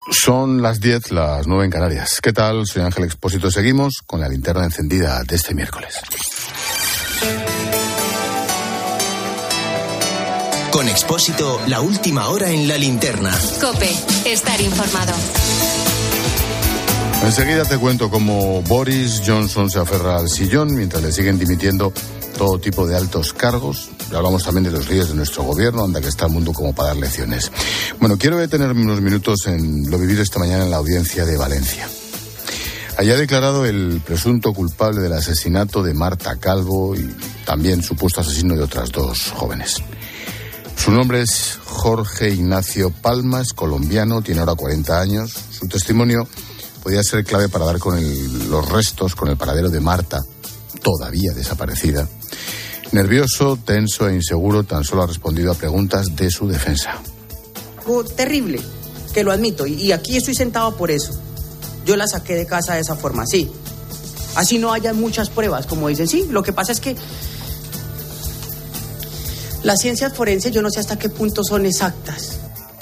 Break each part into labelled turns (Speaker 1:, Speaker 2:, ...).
Speaker 1: Son las 10, las 9 en Canarias. ¿Qué tal? Soy Ángel Expósito. Seguimos con la linterna encendida de este miércoles.
Speaker 2: Con Expósito, la última hora en la linterna.
Speaker 3: COPE, estar informado.
Speaker 1: Enseguida te cuento cómo Boris Johnson se aferra al sillón mientras le siguen dimitiendo todo tipo de altos cargos. Y hablamos también de los líderes de nuestro gobierno, anda que está el mundo como para dar lecciones. Bueno, quiero detenerme unos minutos en lo vivido esta mañana en la audiencia de Valencia. Allí ha declarado el presunto culpable del asesinato de Marta Calvo y también supuesto asesino de otras dos jóvenes. Su nombre es Jorge Ignacio Palma, es colombiano, tiene ahora 40 años. Su testimonio podía ser clave para dar con los restos, con el paradero de Marta, todavía desaparecida. Nervioso, tenso e inseguro, tan solo ha respondido a preguntas de su defensa.
Speaker 4: Terrible, que lo admito, y aquí estoy sentado por eso. Yo la saqué de casa de esa forma, sí. Así no haya muchas pruebas, como dicen, sí. Lo que pasa es que las ciencias forenses yo no sé hasta qué punto son exactas.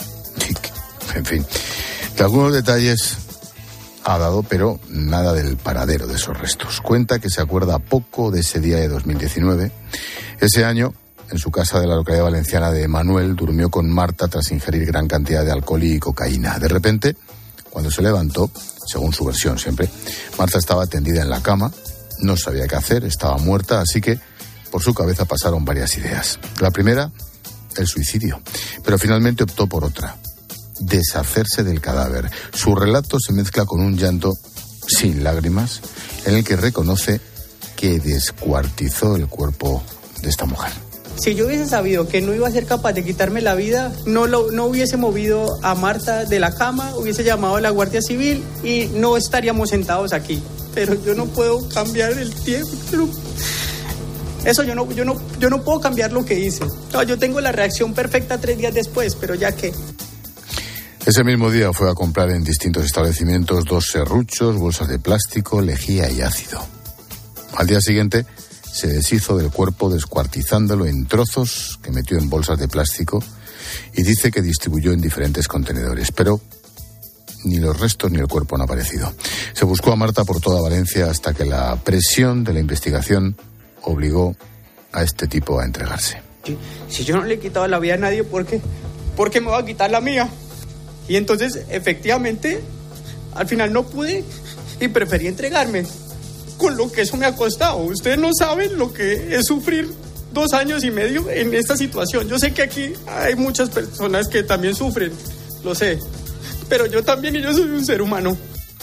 Speaker 1: En fin, que algunos detalles ha dado, pero nada del paradero de esos restos. Cuenta que se acuerda poco de ese día de 2019. Ese año, en su casa de la localidad valenciana de Manuel, durmió con Marta tras ingerir gran cantidad de alcohol y cocaína. De repente, cuando se levantó, según su versión siempre, Marta estaba tendida en la cama, no sabía qué hacer, estaba muerta, así que por su cabeza pasaron varias ideas. La primera, el suicidio, pero finalmente optó por otra: deshacerse del cadáver. Su relato se mezcla con un llanto sin lágrimas, en el que reconoce que descuartizó el cuerpo de esta mujer.
Speaker 4: Si yo hubiese sabido que no iba a ser capaz de quitarme la vida, no hubiese movido a Marta de la cama, hubiese llamado a la Guardia Civil y no estaríamos sentados aquí. Pero yo no puedo cambiar el tiempo. Eso yo no puedo cambiar lo que hice. No, yo tengo la reacción perfecta 3 días después, pero ya que...
Speaker 1: Ese mismo día fue a comprar en distintos establecimientos 2 serruchos, bolsas de plástico, lejía y ácido. Al día siguiente se deshizo del cuerpo descuartizándolo en trozos que metió en bolsas de plástico y dice que distribuyó en diferentes contenedores, pero ni los restos ni el cuerpo han aparecido. Se buscó a Marta por toda Valencia hasta que la presión de la investigación obligó a este tipo a entregarse.
Speaker 4: Si yo no le he quitado la vida a nadie, ¿por qué? ¿Por qué me va a quitar la mía? Y entonces, efectivamente, al final no pude y preferí entregarme, con lo que eso me ha costado. Ustedes no saben lo que es sufrir 2 años y medio en esta situación. Yo sé que aquí hay muchas personas que también sufren, lo sé, pero yo también, y yo soy un ser humano.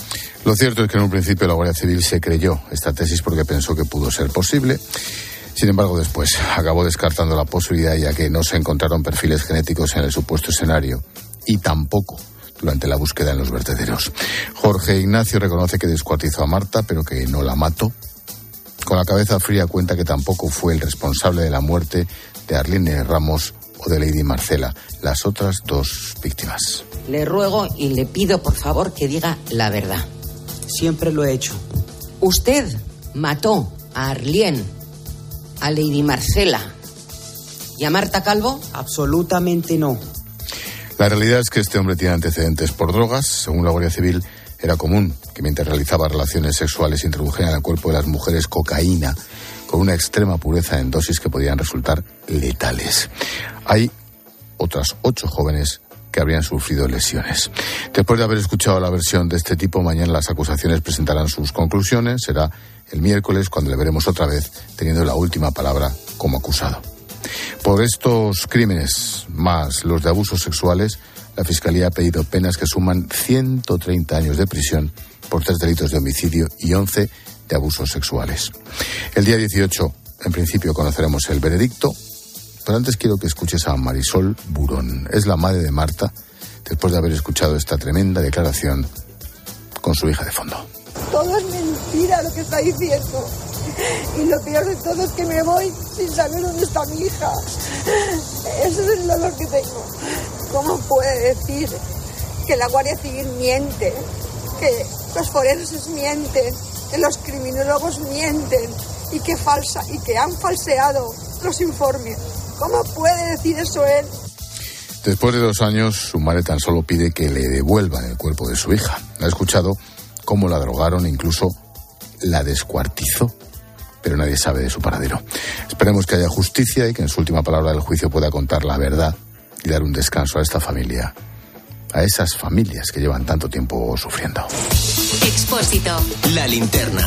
Speaker 1: Lo cierto es que en un principio la Guardia Civil se creyó esta tesis porque pensó que pudo ser posible. Sin embargo, después acabó descartando la posibilidad, ya que no se encontraron perfiles genéticos en el supuesto escenario y tampoco durante la búsqueda en los vertederos. Jorge Ignacio reconoce que descuartizó a Marta, pero que no la mató. Con la cabeza fría cuenta que tampoco fue el responsable de la muerte de Arlene Ramos o de Lady Marcela, las otras 2 víctimas.
Speaker 5: Le ruego y le pido, por favor, que diga la verdad.
Speaker 4: Siempre lo he hecho.
Speaker 5: ¿Usted mató a Arlene, a Lady Marcela y a Marta Calvo?
Speaker 4: Absolutamente no.
Speaker 1: La realidad es que este hombre tiene antecedentes por drogas. Según la Guardia Civil, era común que mientras realizaba relaciones sexuales introdujeran al cuerpo de las mujeres cocaína con una extrema pureza en dosis que podían resultar letales. Hay otras 8 jóvenes que habrían sufrido lesiones. Después de haber escuchado la versión de este tipo, mañana las acusaciones presentarán sus conclusiones. Será el miércoles cuando le veremos otra vez teniendo la última palabra como acusado. Por estos crímenes, más los de abusos sexuales, la Fiscalía ha pedido penas que suman 130 años de prisión por 3 delitos de homicidio y 11 de abusos sexuales. El día 18, en principio, conoceremos el veredicto, pero antes quiero que escuches a Marisol Burón. Es la madre de Marta, después de haber escuchado esta tremenda declaración con su hija de fondo.
Speaker 6: Todo es mentira lo que está diciendo. Y lo peor de todo es que me voy sin saber dónde está mi hija. Ese es el dolor que tengo. ¿Cómo puede decir que la Guardia Civil miente? Que los forenses mienten, que los criminólogos mienten y que han falseado los informes. ¿Cómo puede decir eso él?
Speaker 1: Después de 2 años, su madre tan solo pide que le devuelvan el cuerpo de su hija. Ha escuchado cómo la drogaron e incluso la descuartizó, pero nadie sabe de su paradero. Esperemos que haya justicia y que en su última palabra del juicio pueda contar la verdad y dar un descanso a esta familia, a esas familias que llevan tanto tiempo sufriendo.
Speaker 3: Expósito.
Speaker 2: La linterna.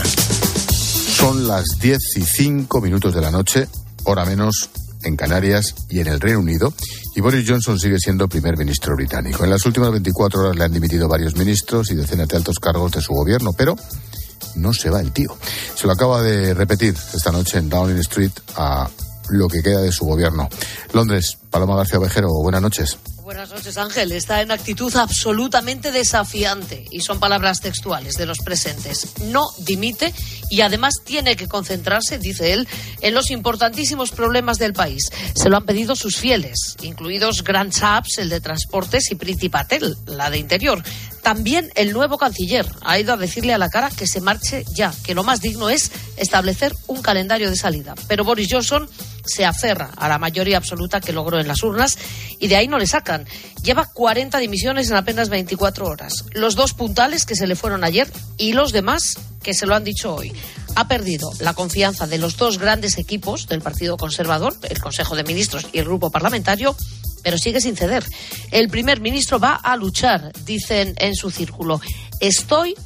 Speaker 1: Son las 10:05 de la noche, hora menos en Canarias y en el Reino Unido, y Boris Johnson sigue siendo primer ministro británico. En las últimas 24 horas le han dimitido varios ministros y decenas de altos cargos de su gobierno, pero no se va el tío. Se lo acaba de repetir esta noche en Downing Street a lo que queda de su gobierno. Londres, Paloma García Ovejero, buenas noches.
Speaker 7: Buenas noches, Ángel. Está en actitud absolutamente desafiante y son palabras textuales de los presentes. No dimite y además tiene que concentrarse, dice él, en los importantísimos problemas del país. Se lo han pedido sus fieles, incluidos Grant Shapps, el de Transportes, y Priti Patel, la de Interior. También el nuevo canciller ha ido a decirle a la cara que se marche ya, que lo más digno es establecer un calendario de salida. Pero Boris Johnson se aferra a la mayoría absoluta que logró en las urnas y de ahí no le sacan. Lleva 40 dimisiones en apenas 24 horas. Los 2 puntales que se le fueron ayer y los demás que se lo han dicho hoy. Ha perdido la confianza de los 2 grandes equipos del Partido Conservador, el Consejo de Ministros y el Grupo Parlamentario, pero sigue sin ceder. El primer ministro va a luchar, dicen en su círculo. Estoy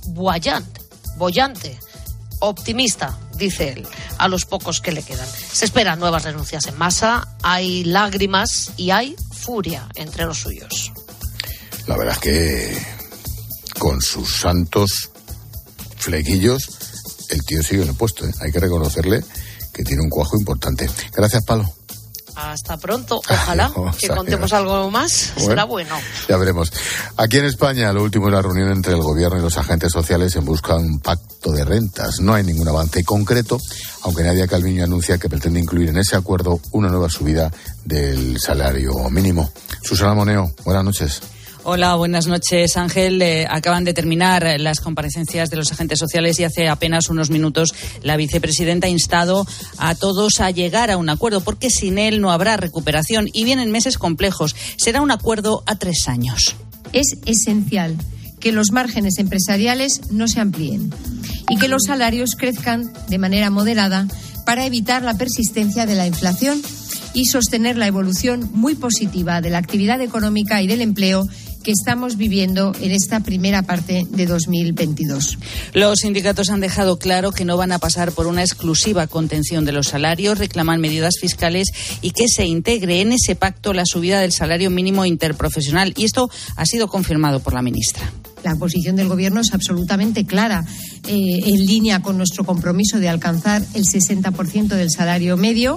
Speaker 7: boyante, optimista, dice él, a los pocos que le quedan. Se esperan nuevas renuncias en masa, hay lágrimas y hay furia entre los suyos.
Speaker 1: La verdad es que con sus santos flequillos el tío sigue en el puesto, ¿eh? Hay que reconocerle que tiene un cuajo importante. Gracias, Palo.
Speaker 7: Hasta pronto. Ojalá que contemos algo más. Bueno, será bueno.
Speaker 1: Ya veremos. Aquí en España, lo último es la reunión entre el gobierno y los agentes sociales en busca de un pacto de rentas. No hay ningún avance concreto, aunque Nadia Calviño anuncia que pretende incluir en ese acuerdo una nueva subida del salario mínimo. Susana Moneo, buenas noches.
Speaker 8: Hola, buenas noches, Ángel. Acaban de terminar las comparecencias de los agentes sociales y hace apenas unos minutos la vicepresidenta ha instado a todos a llegar a un acuerdo, porque sin él no habrá recuperación y vienen meses complejos. Será un acuerdo a 3 años.
Speaker 9: Es esencial que los márgenes empresariales no se amplíen y que los salarios crezcan de manera moderada para evitar la persistencia de la inflación y sostener la evolución muy positiva de la actividad económica y del empleo que estamos viviendo en esta primera parte de 2022.
Speaker 8: Los sindicatos han dejado claro que no van a pasar por una exclusiva contención de los salarios, reclaman medidas fiscales y que se integre en ese pacto la subida del salario mínimo interprofesional. Y esto ha sido confirmado por la ministra.
Speaker 9: La posición del Gobierno es absolutamente clara, en línea con nuestro compromiso de alcanzar el 60% del salario medio.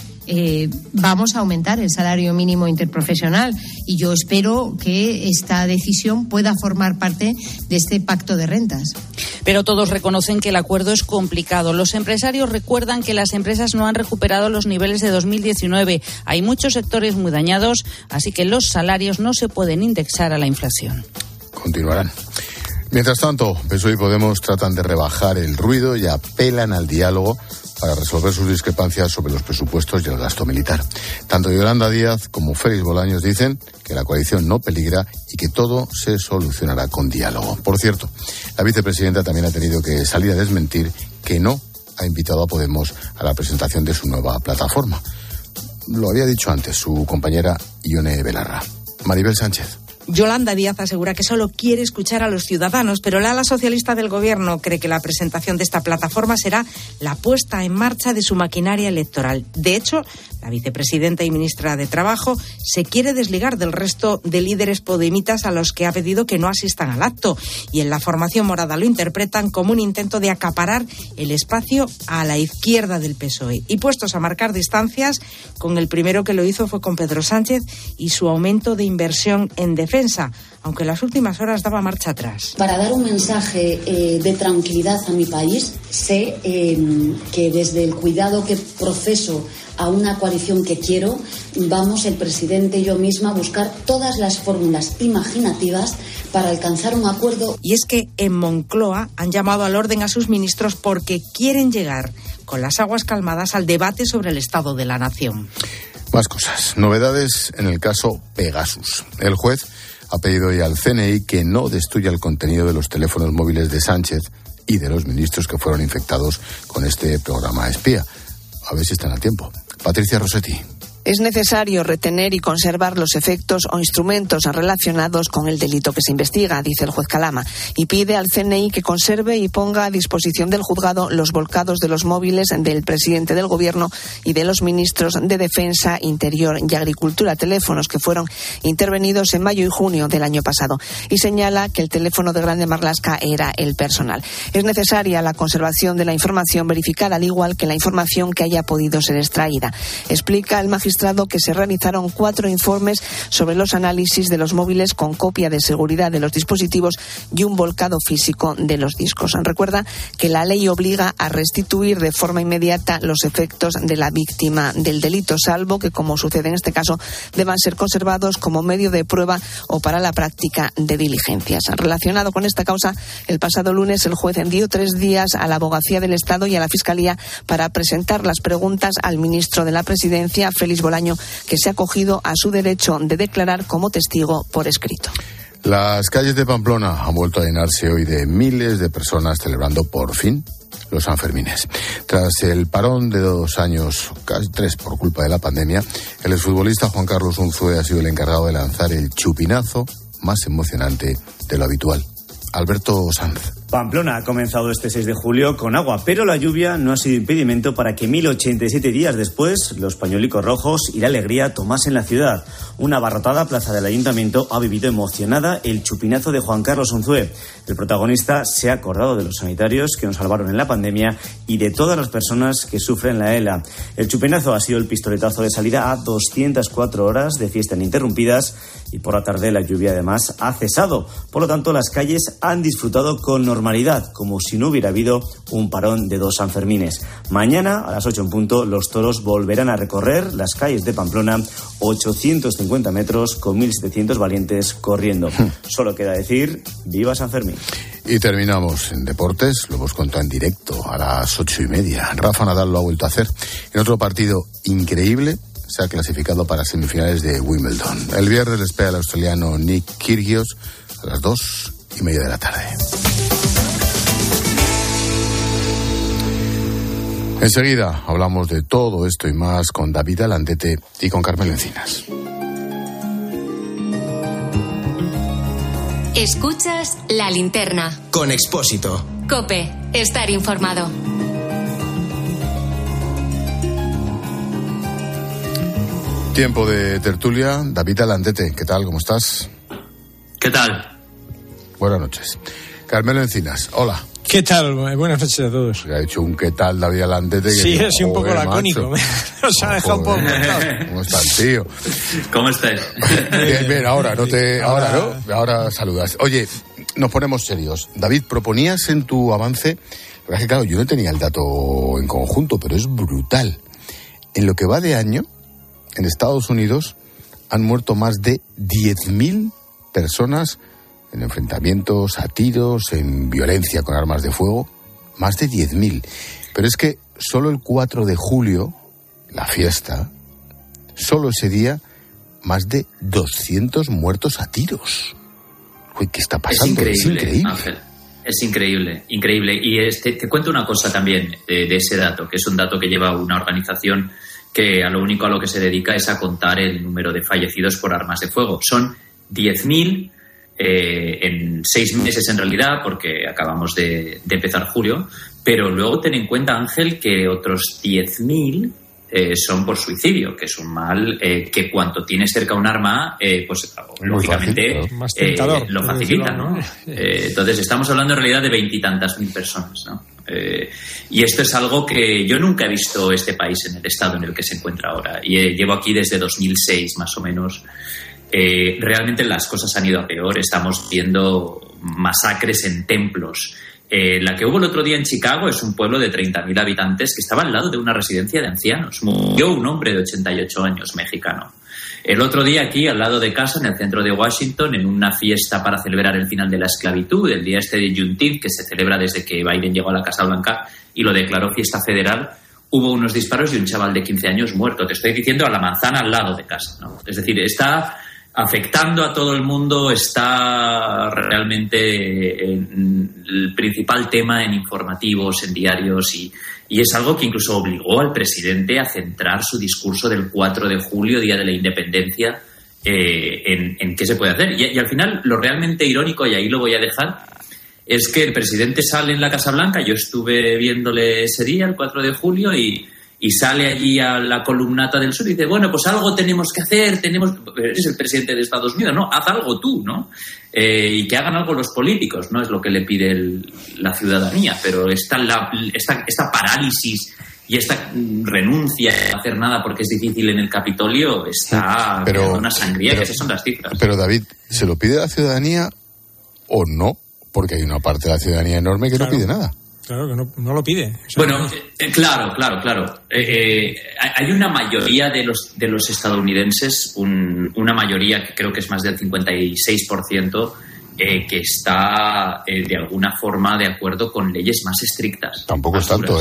Speaker 9: Vamos a aumentar el salario mínimo interprofesional y yo espero que esta decisión pueda formar parte de este pacto de rentas.
Speaker 8: Pero todos reconocen que el acuerdo es complicado. Los empresarios recuerdan que las empresas no han recuperado los niveles de 2019. Hay muchos sectores muy dañados, así que los salarios no se pueden indexar a la inflación.
Speaker 1: Continuarán. Mientras tanto, PSOE y Podemos tratan de rebajar el ruido y apelan al diálogo para resolver sus discrepancias sobre los presupuestos y el gasto militar. Tanto Yolanda Díaz como Félix Bolaños dicen que la coalición no peligra y que todo se solucionará con diálogo. Por cierto, la vicepresidenta también ha tenido que salir a desmentir que no ha invitado a Podemos a la presentación de su nueva plataforma. Lo había dicho antes su compañera Ione Belarra. Maribel Sánchez.
Speaker 10: Yolanda Díaz asegura que solo quiere escuchar a los ciudadanos, pero la ala socialista del Gobierno cree que la presentación de esta plataforma será la puesta en marcha de su maquinaria electoral. De hecho, la vicepresidenta y ministra de Trabajo se quiere desligar del resto de líderes podemitas a los que ha pedido que no asistan al acto. Y en la formación morada lo interpretan como un intento de acaparar el espacio a la izquierda del PSOE. Y puestos a marcar distancias, con el primero que lo hizo fue con Pedro Sánchez y su aumento de inversión en defensa, aunque en las últimas horas daba marcha atrás.
Speaker 11: Para dar un mensaje de tranquilidad a mi país, sé que desde el cuidado que proceso a una coalición que quiero, vamos el presidente y yo misma a buscar todas las fórmulas imaginativas para alcanzar un acuerdo.
Speaker 10: Y es que en Moncloa han llamado al orden a sus ministros porque quieren llegar con las aguas calmadas al debate sobre el estado de la nación.
Speaker 1: Más cosas. Novedades en el caso Pegasus. El juez ha pedido hoy al CNI que no destruya el contenido de los teléfonos móviles de Sánchez y de los ministros que fueron infectados con este programa espía. A ver si están a tiempo. Patricia Rossetti.
Speaker 12: Es necesario retener y conservar los efectos o instrumentos relacionados con el delito que se investiga, dice el juez Calama, y pide al CNI que conserve y ponga a disposición del juzgado los volcados de los móviles del presidente del Gobierno y de los ministros de Defensa, Interior y Agricultura, teléfonos que fueron intervenidos en mayo y junio del año pasado, y señala que el teléfono de Grande Marlaska era el personal. Es necesaria la conservación de la información verificada, al igual que la información que haya podido ser extraída. Explica el magistrado que se realizaron 4 informes sobre los análisis de los móviles con copia de seguridad de los dispositivos y un volcado físico de los discos. Recuerda que la ley obliga a restituir de forma inmediata los efectos de la víctima del delito, salvo que, como sucede en este caso, deban ser conservados como medio de prueba o para la práctica de diligencias. Relacionado con esta causa, el pasado lunes el juez dio 3 días a la Abogacía del Estado y a la Fiscalía para presentar las preguntas al ministro de la Presidencia, Félix Bolaño, que se ha acogido a su derecho de declarar como testigo por escrito.
Speaker 1: Las calles de Pamplona han vuelto a llenarse hoy de miles de personas celebrando por fin los Sanfermines. Tras el parón de 2 años, casi 3 por culpa de la pandemia, el exfutbolista Juan Carlos Unzué ha sido el encargado de lanzar el chupinazo más emocionante de lo habitual. Alberto Sanz.
Speaker 13: Pamplona ha comenzado este 6 de julio con agua, pero la lluvia no ha sido impedimento para que 1087 días después los pañuelicos rojos y la alegría tomasen la ciudad. Una abarrotada plaza del ayuntamiento ha vivido emocionada el chupinazo de Juan Carlos Unzué. El protagonista se ha acordado de los sanitarios que nos salvaron en la pandemia y de todas las personas que sufren la ELA. El chupinazo ha sido el pistoletazo de salida a 204 horas de fiesta ininterrumpidas y por la tarde la lluvia además ha cesado. Por lo tanto, las calles han disfrutado con normalidad, como si no hubiera habido un parón de 2 Sanfermines. Mañana, a las 8 en punto, los toros volverán a recorrer las calles de Pamplona, 850 metros con 1.700 valientes corriendo. Solo queda decir, ¡viva San Fermín!
Speaker 1: Y terminamos en deportes, lo hemos contado en directo a las 8:30. Rafa Nadal lo ha vuelto a hacer en otro partido increíble. Se ha clasificado para semifinales de Wimbledon. El viernes le espera el australiano Nick Kyrgios a las 2:30 de la tarde. Enseguida hablamos de todo esto y más con David Alandete y con Carmelo Encinas.
Speaker 3: Escuchas La Linterna.
Speaker 2: Con Expósito.
Speaker 3: COPE. Estar informado.
Speaker 1: Tiempo de tertulia. David Alandete, ¿qué tal? ¿Cómo estás?
Speaker 14: ¿Qué tal?
Speaker 1: Buenas noches. Carmelo Encinas, hola.
Speaker 15: ¿Qué tal? Buenas noches a todos.
Speaker 1: Le ha hecho un ¿qué tal David Alandete?
Speaker 15: Sí, ha sido un poco lacónico. Nos ha dejado un poco cortado.
Speaker 1: ¿Cómo está el tío?
Speaker 14: ¿Cómo estás?
Speaker 1: Bien, ahora saludas. Oye, nos ponemos serios. David, proponías en tu avance, pero es que claro, yo no tenía el dato en conjunto, pero es brutal. En lo que va de año, en Estados Unidos han muerto más de 10.000 personas en enfrentamientos, a tiros, en violencia con armas de fuego. Más de 10.000. Pero es que solo el 4 de julio, la fiesta, solo ese día, más de 200 muertos a tiros. Uy, ¿qué está pasando?
Speaker 14: Es increíble, Ángel. Es increíble. Y te cuento una cosa también de ese dato, que es un dato que lleva una organización que a lo que se dedica es a contar el número de fallecidos por armas de fuego. Son 10.000 en 6 meses en realidad, porque acabamos de empezar julio, pero luego ten en cuenta, Ángel, que otros 10.000 son por suicidio, que es un mal que cuanto tienes cerca un arma, pues lógicamente lo facilita, ¿no? Entonces estamos hablando en realidad de 20 y tantas mil personas, ¿no? Y esto es algo que yo nunca he visto este país en el estado en el que se encuentra ahora, y llevo aquí desde 2006 más o menos. Realmente las cosas han ido a peor. Estamos viendo masacres en templos. La que hubo el otro día en Chicago es un pueblo de 30.000 habitantes que estaba al lado de una residencia de ancianos. Murió un hombre de 88 años mexicano. El otro día aquí, al lado de casa, en el centro de Washington, en una fiesta para celebrar el final de la esclavitud, el día este de Juneteenth, que se celebra desde que Biden llegó a la Casa Blanca y lo declaró fiesta federal, hubo unos disparos y un chaval de 15 años muerto. Te estoy diciendo a la manzana al lado de casa, ¿no? Es decir, está afectando a todo el mundo, está realmente el principal tema en informativos, en diarios, y es algo que incluso obligó al presidente a centrar su discurso del 4 de julio, Día de la Independencia, en qué se puede hacer. Y al final, lo realmente irónico, y ahí lo voy a dejar, es que el presidente sale en la Casa Blanca. Yo estuve viéndole ese día, el 4 de julio, y sale allí a la columnata del sur y dice, bueno, pues algo tenemos que hacer, eres el presidente de Estados Unidos, ¿no? Haz algo tú, ¿no? Y que hagan algo los políticos, ¿no? Es lo que le pide la ciudadanía, pero esta parálisis y esta renuncia a hacer nada porque es difícil en el Capitolio está creando una sangría, que esas son las cifras.
Speaker 1: Pero, David, ¿se lo pide la ciudadanía o no? Porque hay una parte de la ciudadanía enorme que no pide nada.
Speaker 15: Claro, que no lo pide.
Speaker 14: Bueno, claro. Hay una mayoría de los estadounidenses, una mayoría que creo que es más del 56%, que está de alguna forma de acuerdo con leyes más estrictas.
Speaker 1: Tampoco es tanto,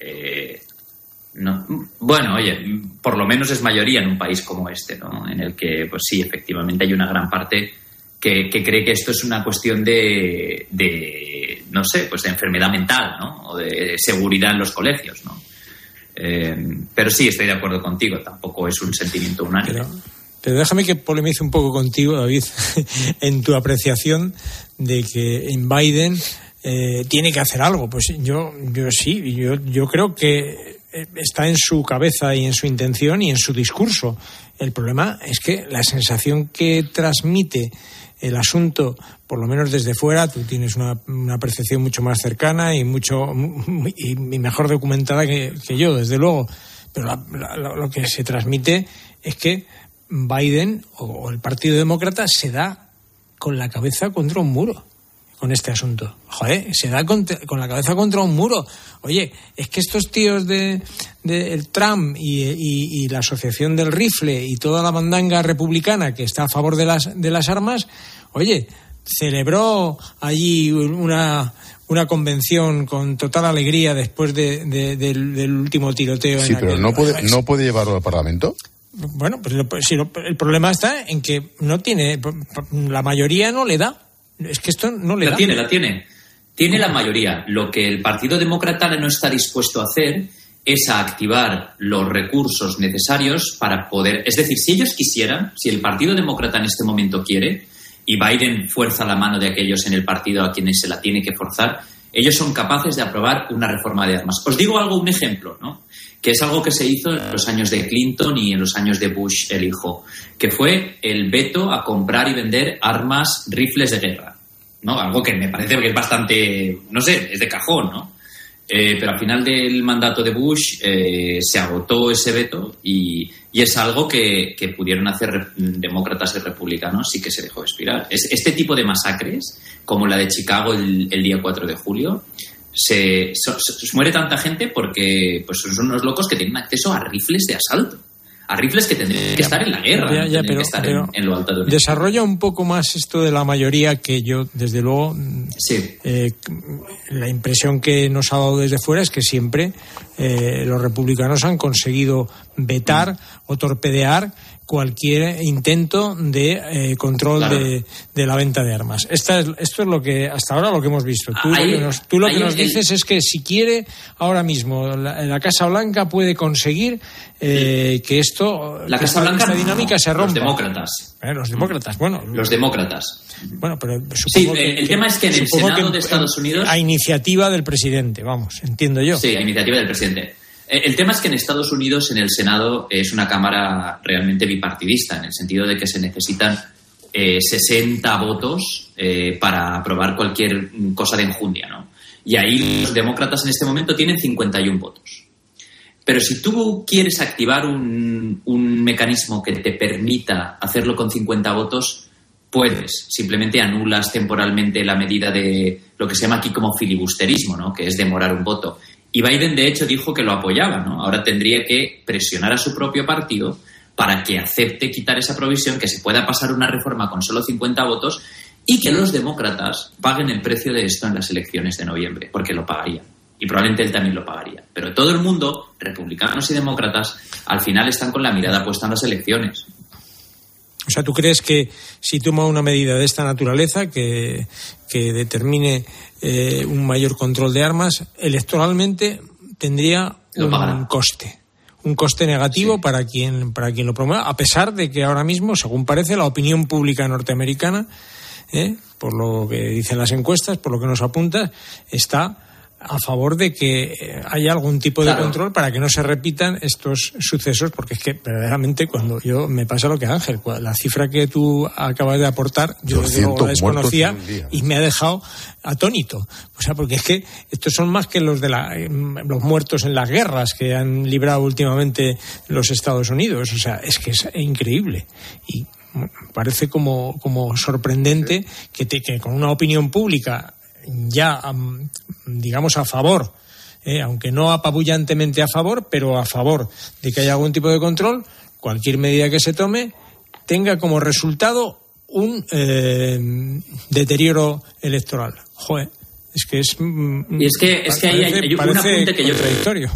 Speaker 14: No. Bueno, oye, por lo menos es mayoría en un país como este, ¿no? En el que, pues sí, efectivamente hay una gran parte que cree que esto es una cuestión de no sé, pues de enfermedad mental, ¿no? O de seguridad en los colegios, ¿no? Pero sí, estoy de acuerdo contigo, tampoco es un sentimiento unánime.
Speaker 15: Pero déjame que polemice un poco contigo, David, en tu apreciación de que en Biden tiene que hacer algo. Pues yo creo que está en su cabeza y en su intención y en su discurso. El problema es que la sensación que transmite el asunto, por lo menos desde fuera, tú tienes una percepción mucho más cercana y mejor documentada que yo, desde luego. Pero lo que se transmite es que Biden o el Partido Demócrata se da con la cabeza contra un muro con este asunto. Joder, se da con la cabeza contra un muro. Oye, es que estos tíos de el Trump y la Asociación del Rifle y toda la mandanga republicana que está a favor de las armas, oye, celebró allí una convención con total alegría después del último tiroteo.
Speaker 1: Sí, pero no puede llevarlo al Parlamento.
Speaker 15: Bueno, pues el problema está en que no tiene, la mayoría no le da. Es que esto no le da.
Speaker 14: La tiene. Tiene la mayoría. Lo que el Partido Demócrata no está dispuesto a hacer es a activar los recursos necesarios para poder... Es decir, si ellos quisieran, si el Partido Demócrata en este momento quiere, y Biden fuerza la mano de aquellos en el partido a quienes se la tiene que forzar, ellos son capaces de aprobar una reforma de armas. Os digo un ejemplo, ¿no? Que es algo que se hizo en los años de Clinton y en los años de Bush el hijo, que fue el veto a comprar y vender armas, rifles de guerra, ¿no? Algo que me parece que es bastante, no sé, es de cajón, ¿no? Pero al final del mandato de Bush se agotó ese veto y es algo que pudieron hacer demócratas y republicanos y que se dejó expirar. Este tipo de masacres, como la de Chicago el día 4 de julio, se muere tanta gente porque pues son unos locos que tienen acceso a rifles de asalto, a rifles que tendrían que estar en la guerra,
Speaker 15: pero
Speaker 14: que estar en lo alto de un...
Speaker 15: Desarrolla un poco más esto de la mayoría, que yo, desde luego,
Speaker 14: sí.
Speaker 15: La impresión que nos ha dado desde fuera es que siempre los republicanos han conseguido vetar o torpedear cualquier intento de control, claro, de la venta de armas. Esto es lo que hasta ahora lo que hemos visto. Tú lo que nos dices es que si quiere ahora mismo la Casa Blanca puede conseguir que esto,
Speaker 14: la Casa Blanca,
Speaker 15: esta dinámica se rompa.
Speaker 14: Los demócratas.
Speaker 15: Los demócratas. Bueno, pero
Speaker 14: supongo el tema es que en el Senado de Estados Unidos,
Speaker 15: a iniciativa del presidente, vamos, entiendo yo.
Speaker 14: Sí, a iniciativa del presidente. El tema es que en Estados Unidos, en el Senado, es una cámara realmente bipartidista, en el sentido de que se necesitan 60 votos para aprobar cualquier cosa de enjundia, ¿no? Y ahí los demócratas en este momento tienen 51 votos. Pero si tú quieres activar un mecanismo que te permita hacerlo con 50 votos, puedes. Simplemente anulas temporalmente la medida de lo que se llama aquí como filibusterismo, ¿no? Que es demorar un voto. Y Biden, de hecho, dijo que lo apoyaba, ¿no? Ahora tendría que presionar a su propio partido para que acepte quitar esa provisión, que se pueda pasar una reforma con solo 50 votos y que los demócratas paguen el precio de esto en las elecciones de noviembre, porque lo pagarían. Y probablemente él también lo pagaría. Pero todo el mundo, republicanos y demócratas, al final están con la mirada puesta en las elecciones.
Speaker 15: O sea, ¿tú crees que si toma una medida de esta naturaleza que determine un mayor control de armas, electoralmente tendría un coste negativo, sí, para quien lo promueva, a pesar de que ahora mismo, según parece, la opinión pública norteamericana, por lo que dicen las encuestas, por lo que nos apunta, está a favor de que haya algún tipo de control para que no se repitan estos sucesos, porque es que verdaderamente cuando yo me pasa lo que Ángel, la cifra que tú acabas de aportar, yo la desconocía y me ha dejado atónito. O sea, porque es que estos son más que los los muertos en las guerras que han librado últimamente los Estados Unidos. O sea, es que es increíble. Y parece como sorprendente que con una opinión pública ya, digamos, a favor, aunque no apabullantemente a favor, pero a favor de que haya algún tipo de control, cualquier medida que se tome tenga como resultado un deterioro electoral. Joder, es que es...
Speaker 14: Y es que ahí hay un apunte que
Speaker 15: contradictorio.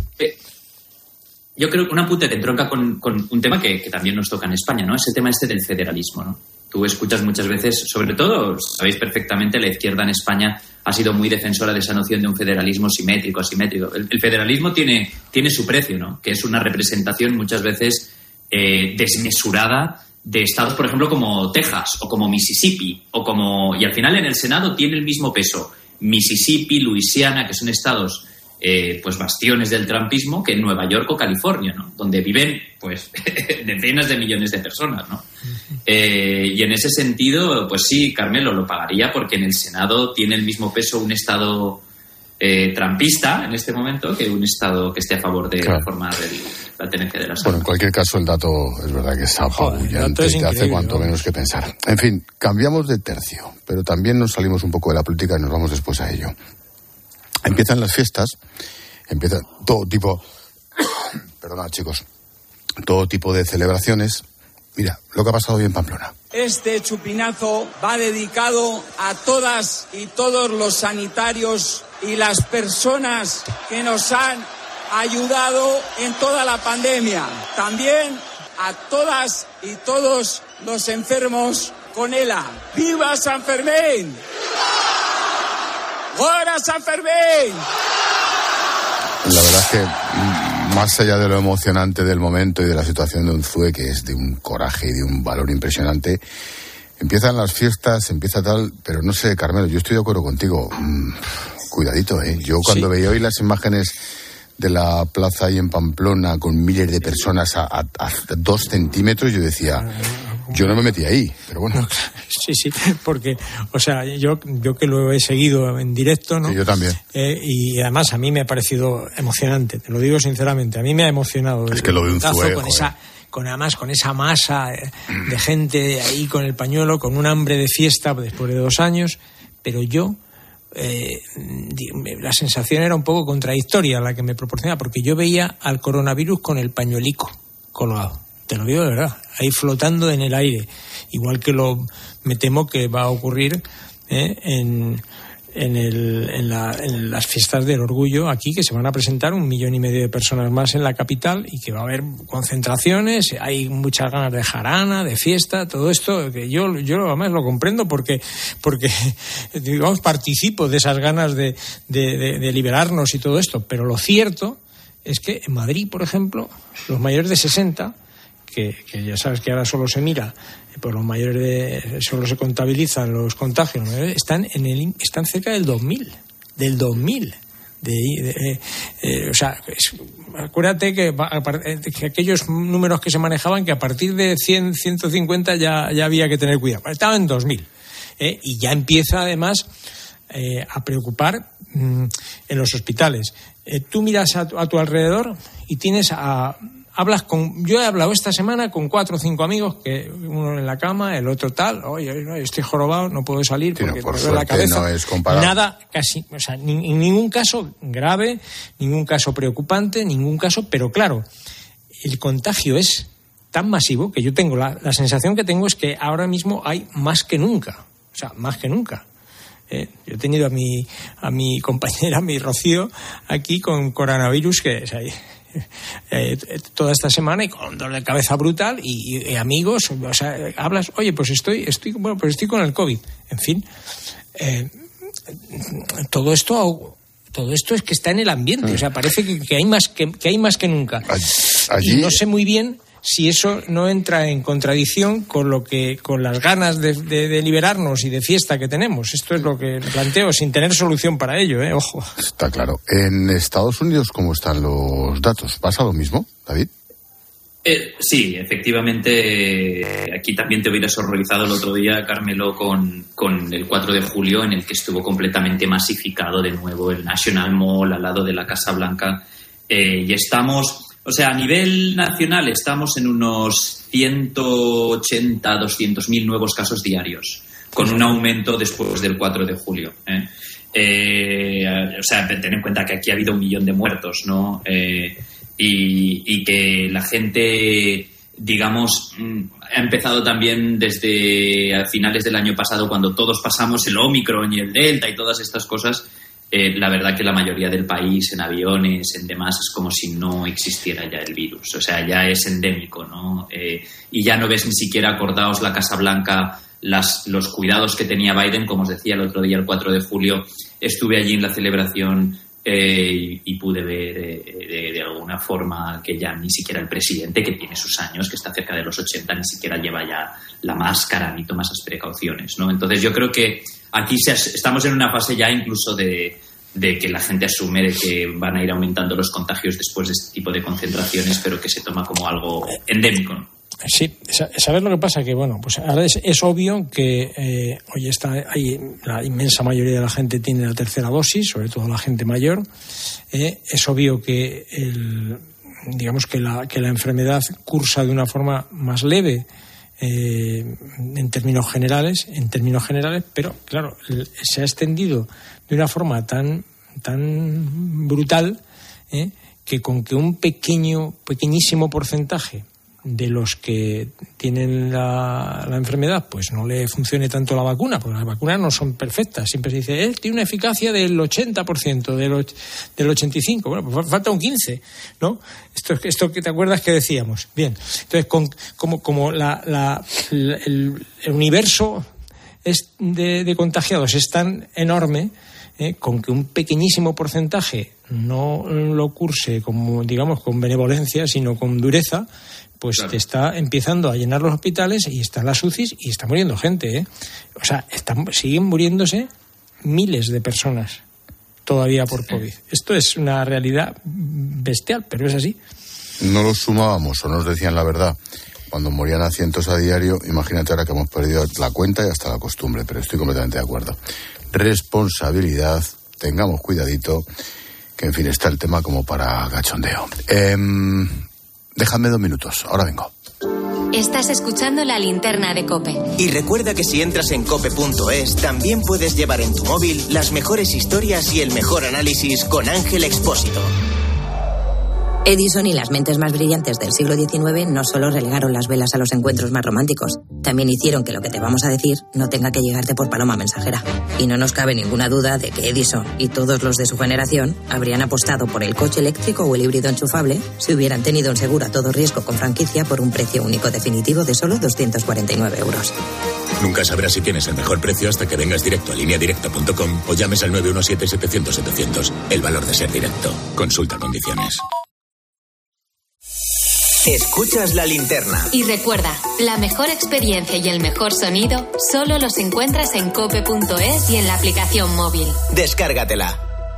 Speaker 14: Yo creo que un apunte que entronca con un tema que también nos toca en España, ¿no? Ese tema del federalismo, ¿no? Tú escuchas muchas veces, sobre todo, sabéis perfectamente, la izquierda en España ha sido muy defensora de esa noción de un federalismo simétrico, asimétrico. El federalismo tiene su precio, ¿no? Que es una representación muchas veces desmesurada de estados, por ejemplo, como Texas o como Mississippi, y al final en el Senado tiene el mismo peso Mississippi, Luisiana, que son estados pues bastiones del trumpismo, que en Nueva York o California, ¿no? Donde viven pues decenas de millones de personas, ¿no? Y en ese sentido, pues sí, Carmelo lo pagaría, porque en el Senado tiene el mismo peso un estado trumpista en este momento que un estado que esté a favor de reformar la tenencia de las armas.
Speaker 1: Bueno, en cualquier caso el dato es verdad que es apabullante y te hace cuanto menos que pensar. En fin, cambiamos de tercio, pero también nos salimos un poco de la política y nos vamos después a ello. Empiezan las fiestas, empieza todo tipo, perdonad chicos, todo tipo de celebraciones. Mira lo que ha pasado hoy en Pamplona.
Speaker 16: Este chupinazo va dedicado a todas y todos los sanitarios y las personas que nos han ayudado en toda la pandemia. También a todas y todos los enfermos con ELA. ¡Viva San Fermín! ¡Gora San Fermín!
Speaker 1: La verdad es que más allá de lo emocionante del momento y de la situación de Unzué, que es de un coraje y de un valor impresionante, empiezan las fiestas, empieza tal, pero no sé, Carmelo, yo estoy de acuerdo contigo. Cuidadito, Yo cuando veía hoy las imágenes de la plaza ahí en Pamplona con miles de personas a 2 centímetros, yo decía... Yo no me metí ahí, pero bueno.
Speaker 15: No, sí, porque, o sea, yo que lo he seguido en directo, ¿no?
Speaker 1: Sí, yo también.
Speaker 15: Y además a mí me ha parecido emocionante, te lo digo sinceramente, a mí me ha emocionado.
Speaker 1: Es que lo de Unzué,
Speaker 15: con esa masa de gente ahí con el pañuelo, con un hambre de fiesta después de 2 años, pero yo... la sensación era un poco contradictoria la que me proporcionaba, porque yo veía al coronavirus con el pañuelico colgado. Te lo digo de verdad, ahí flotando en el aire, igual que me temo que va a ocurrir en las fiestas del orgullo aquí, que se van a presentar 1,5 millones de personas más en la capital y que va a haber concentraciones, hay muchas ganas de jarana, de fiesta, todo esto que yo además lo comprendo porque digamos participo de esas ganas de liberarnos y todo esto, pero lo cierto es que en Madrid, por ejemplo, los mayores de 60, que ya sabes que ahora solo se mira, pues los mayores solo se contabilizan los contagios, están cerca del 2000. O sea, acuérdate que aquellos números que se manejaban, que a partir de 100, 150 ya había que tener cuidado. Estaba en 2000. Y ya empieza además a preocupar en los hospitales. Tú miras a tu alrededor y tienes yo he hablado esta semana con 4 o 5 amigos, que uno en la cama, el otro tal, oye, estoy jorobado, no puedo salir porque me duele la cabeza.
Speaker 1: No es comparable.
Speaker 15: Nada, casi, o sea, en ningún caso grave, ningún caso preocupante, ningún caso, pero claro, el contagio es tan masivo que yo tengo la sensación que tengo es que ahora mismo hay más que nunca, o sea, más que nunca. Yo he tenido a mi compañera, mi Rocío, aquí con coronavirus, que toda esta semana, y con dolor de cabeza brutal, y amigos, o sea, hablas, oye, pues estoy con el COVID, en fin. Todo esto es que está en el ambiente, o sea, parece que hay más que nunca.
Speaker 1: Allí...
Speaker 15: Y no sé muy bien si eso no entra en contradicción con las ganas de liberarnos y de fiesta que tenemos. Esto es lo que planteo, sin tener solución para ello, ojo.
Speaker 1: Está claro. En Estados Unidos, ¿cómo están los datos? ¿Pasa lo mismo, David?
Speaker 14: Sí, efectivamente, aquí también te hubieras horrorizado el otro día, Carmelo, con el 4 de julio, en el que estuvo completamente masificado de nuevo el National Mall al lado de la Casa Blanca, y estamos... O sea, a nivel nacional estamos en unos 180, 200.000 nuevos casos diarios, con un aumento después del 4 de julio. O sea, ten en cuenta que aquí ha habido 1 millón de muertos, ¿no? Y que la gente, digamos, ha empezado también desde finales del año pasado, cuando todos pasamos el Omicron y el Delta y todas estas cosas. La verdad que la mayoría del país, en aviones, en demás, es como si no existiera ya el virus. O sea, ya es endémico, ¿no? Y ya no ves ni siquiera, acordaos, la Casa Blanca, los cuidados que tenía Biden. Como os decía el otro día, el 4 de julio, estuve allí en la celebración y pude ver de alguna forma que ya ni siquiera el presidente, que tiene sus años, que está cerca de los 80, ni siquiera lleva ya la máscara ni toma esas precauciones, ¿no? Entonces yo creo que aquí estamos en una fase ya incluso de que la gente asume de que van a ir aumentando los contagios después de este tipo de concentraciones, pero que se toma como algo endémico, ¿no?
Speaker 15: Sí, ¿sabes lo que pasa? Que bueno, pues ahora es obvio que hoy la inmensa mayoría de la gente tiene la tercera dosis, sobre todo la gente mayor. Es obvio que digamos que la enfermedad cursa de una forma más leve en términos generales, pero claro, se ha extendido de una forma tan brutal que con que un pequeñísimo porcentaje de los que tienen la enfermedad pues no le funcione tanto la vacuna, porque las vacunas no son perfectas. Siempre se dice, tiene una eficacia del 80%, del 85%. Bueno, pues falta un 15%, ¿no? Esto que te acuerdas que decíamos. Bien, entonces como el universo de contagiados es tan enorme, con que un pequeñísimo porcentaje no lo curse como, digamos, con benevolencia, sino con dureza, pues claro, te está empezando a llenar los hospitales y están las UCIs y está muriendo gente, O sea, siguen muriéndose miles de personas todavía por COVID. Esto es una realidad bestial, pero es así.
Speaker 1: No los sumábamos o nos decían la verdad cuando morían a cientos a diario. Imagínate ahora que hemos perdido la cuenta y hasta la costumbre, pero estoy completamente de acuerdo. Responsabilidad, tengamos cuidadito, que en fin está el tema como para cachondeo. Déjame 2 minutos, ahora vengo.
Speaker 3: Estás escuchando La Linterna de COPE.
Speaker 2: Y recuerda que si entras en cope.es, también puedes llevar en tu móvil las mejores historias y el mejor análisis con Ángel Expósito.
Speaker 17: Edison y las mentes más brillantes del siglo XIX no solo relegaron las velas a los encuentros más románticos, también hicieron que lo que te vamos a decir no tenga que llegarte por paloma mensajera. Y no nos cabe ninguna duda de que Edison y todos los de su generación habrían apostado por el coche eléctrico o el híbrido enchufable si hubieran tenido un seguro a todo riesgo con franquicia por un precio único definitivo de solo 249 euros.
Speaker 18: Nunca sabrás si tienes el mejor precio hasta que vengas directo a lineadirecta.com o llames al 917-700-700. El valor de ser directo. Consulta condiciones.
Speaker 2: Escuchas La Linterna.
Speaker 3: Y recuerda, la mejor experiencia y el mejor sonido solo los encuentras en cope.es y en la aplicación móvil.
Speaker 2: Descárgatela.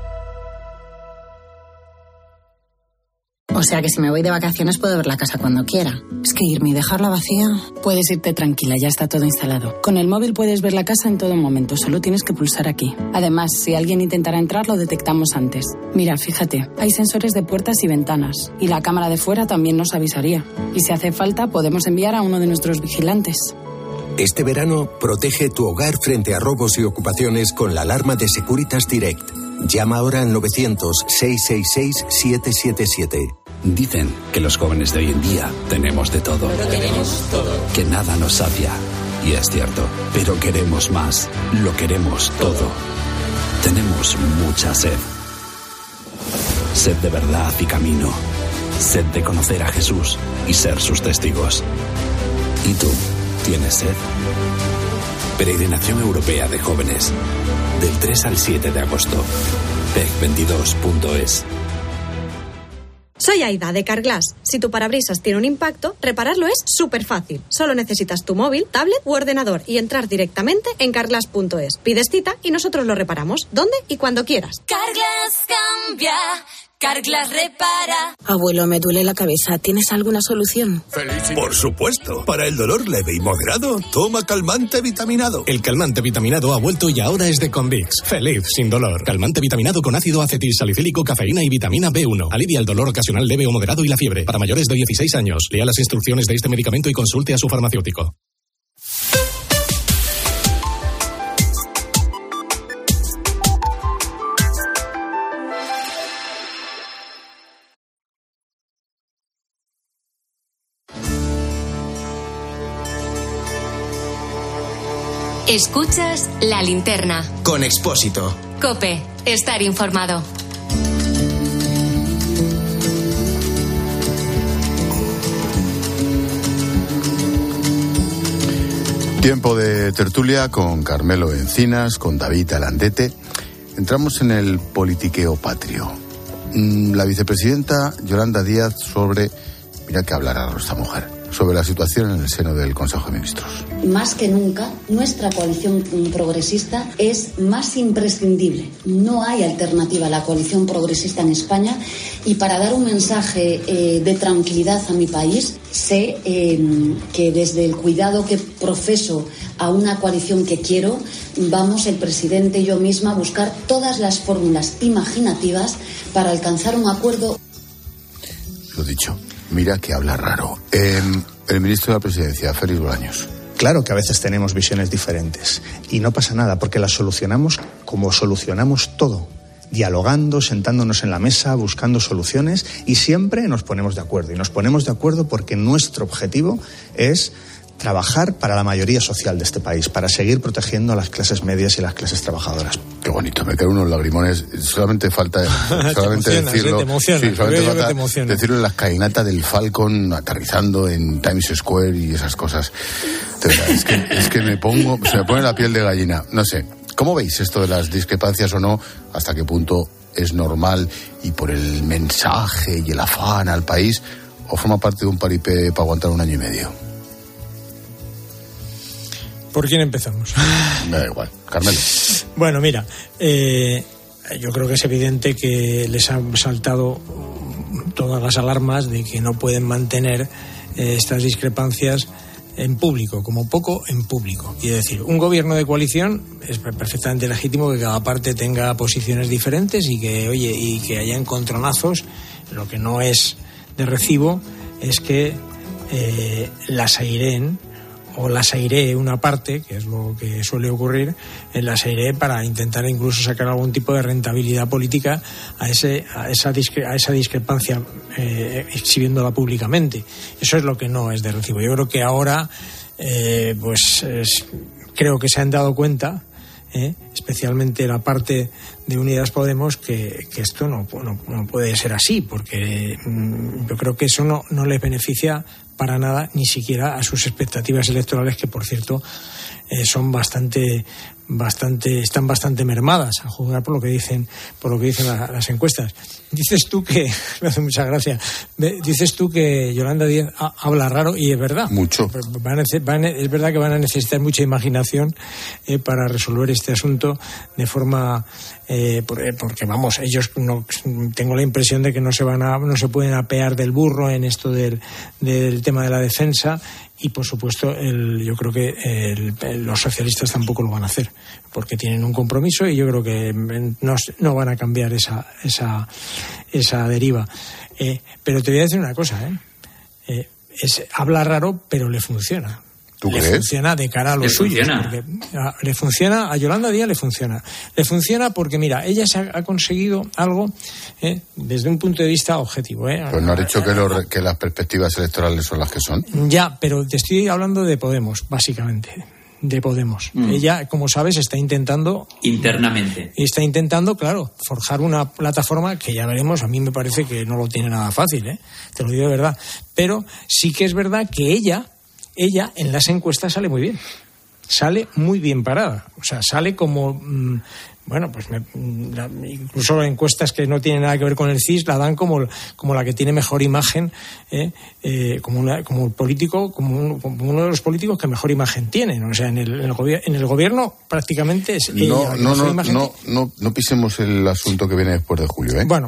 Speaker 19: O sea que si me voy de vacaciones puedo ver la casa cuando quiera. Es que irme y dejarla vacía... Puedes irte tranquila, ya está todo instalado. Con el móvil puedes ver la casa en todo momento, solo tienes que pulsar aquí. Además, si alguien intentara entrar, lo detectamos antes. Mira, fíjate, hay sensores de puertas y ventanas. Y la cámara de fuera también nos avisaría. Y si hace falta, podemos enviar a uno de nuestros vigilantes.
Speaker 20: Este verano, protege tu hogar frente a robos y ocupaciones con la alarma de Securitas Direct. Llama ahora al 900-666-777.
Speaker 21: Dicen que los jóvenes de hoy en día tenemos de todo. Que nada nos sacia. Y es cierto, pero queremos más. Lo queremos todo. Tenemos mucha sed. Sed de verdad y camino. Sed de conocer a Jesús y ser sus testigos. ¿Y tú? ¿Tienes sed? Peregrinación Europea de Jóvenes. Del 3 al 7 de agosto. PEG22.es.
Speaker 22: Soy Aida, de Carglass. Si tu parabrisas tiene un impacto, repararlo es súper fácil. Solo necesitas tu móvil, tablet u ordenador y entrar directamente en carglass.es. Pides cita y nosotros lo reparamos, donde y cuando quieras.
Speaker 23: Carglass cambia, Carglass repara.
Speaker 19: Abuelo, me duele la cabeza. ¿Tienes alguna solución?
Speaker 24: Por supuesto. Para el dolor leve y moderado, toma calmante vitaminado.
Speaker 25: El calmante vitaminado ha vuelto y ahora es de Convix. Feliz sin dolor. Calmante vitaminado con ácido acetil salicílico, cafeína y vitamina B1. Alivia el dolor ocasional leve o moderado y la fiebre. Para mayores de 16 años. Lea las instrucciones de este medicamento y consulte a su farmacéutico.
Speaker 3: Escuchas La Linterna.
Speaker 2: Con Expósito.
Speaker 3: COPE. Estar informado.
Speaker 1: Tiempo de tertulia con Carmelo Encinas, con David Alandete. Entramos en el politiqueo patrio. La vicepresidenta Yolanda Díaz sobre, mira que hablará esta mujer, sobre la situación en el seno del Consejo de Ministros.
Speaker 11: Más que nunca, nuestra coalición progresista es más imprescindible. No hay alternativa a la coalición progresista en España y para dar un mensaje de tranquilidad a mi país, sé que desde el cuidado que profeso a una coalición que quiero, vamos el presidente y yo misma a buscar todas las fórmulas imaginativas para alcanzar un acuerdo.
Speaker 1: Lo dicho. Mira que habla raro. El ministro de la Presidencia, Félix Bolaños.
Speaker 26: Claro que a veces tenemos visiones diferentes y no pasa nada porque las solucionamos como solucionamos todo, dialogando, sentándonos en la mesa, buscando soluciones y siempre nos ponemos de acuerdo. Y nos ponemos de acuerdo porque nuestro objetivo es trabajar para la mayoría social de este país, para seguir protegiendo a las clases medias y las clases trabajadoras.
Speaker 1: Qué bonito, me quedan unos lagrimones. Solamente falta decirlo.
Speaker 15: Te emociona,
Speaker 1: sí, solamente falta
Speaker 15: te emociona.
Speaker 1: decirlo en la escalinata del Falcon aterrizando en Times Square y esas cosas. De verdad, es que se me pone la piel de gallina. No sé, ¿cómo veis esto de las discrepancias o no? ¿Hasta qué punto es normal y por el mensaje y el afán al país o forma parte de un paripé para aguantar un año y medio?
Speaker 15: ¿Por quién empezamos?
Speaker 1: Me da igual, Carmelo.
Speaker 15: Bueno, mira, yo creo que es evidente que les han saltado todas las alarmas de que no pueden mantener estas discrepancias en público, como poco en público. Quiere decir, un gobierno de coalición es perfectamente legítimo que cada parte tenga posiciones diferentes y que haya encontronazos. Lo que no es de recibo es que las aireen o las airee una parte, que es lo que suele ocurrir, las airee para intentar incluso sacar algún tipo de rentabilidad política a esa discrepancia, exhibiéndola públicamente. Eso es lo que no es de recibo. Yo creo que ahora creo que se han dado cuenta, especialmente la parte de Unidas Podemos, que esto no puede ser así, porque yo creo que eso no les beneficia para nada, ni siquiera a sus expectativas electorales, que por cierto son están bastante mermadas, a juzgar por lo que dicen las encuestas. Dices tú que me hace mucha gracia. Dices tú que Yolanda Díaz habla raro, y es verdad.
Speaker 1: Mucho.
Speaker 15: Es verdad que van a necesitar mucha imaginación para resolver este asunto de forma porque vamos, ellos no, tengo la impresión de que no se pueden apear del burro en esto del tema de la defensa. Y por supuesto yo creo que los socialistas tampoco lo van a hacer, porque tienen un compromiso y yo creo que no van a cambiar esa deriva. Pero te voy a decir una cosa, habla raro, pero le funciona.
Speaker 1: ¿Tú
Speaker 15: le
Speaker 1: crees?
Speaker 15: Funciona de cara a los suyos. Le funciona, a Yolanda Díaz le funciona. Le funciona porque, mira, ella se ha conseguido algo desde un punto de vista objetivo.
Speaker 1: Pues no ha dicho que las perspectivas electorales son las que son.
Speaker 15: Ya, pero te estoy hablando de Podemos, básicamente. de Podemos. Ella, como sabes, está intentando...
Speaker 14: Internamente.
Speaker 15: Está intentando, claro, forjar una plataforma que ya veremos. A mí me parece que no lo tiene nada fácil, te lo digo de verdad. Pero sí que es verdad que ella en las encuestas sale muy bien. Sale muy bien parada. O sea, sale como... incluso encuestas que no tienen nada que ver con el CIS la dan como la que tiene mejor imagen, como el político, como uno de los políticos que mejor imagen tienen. O sea, en el gobierno prácticamente es ella.
Speaker 1: No pisemos el asunto que viene después de Julio,
Speaker 15: Bueno,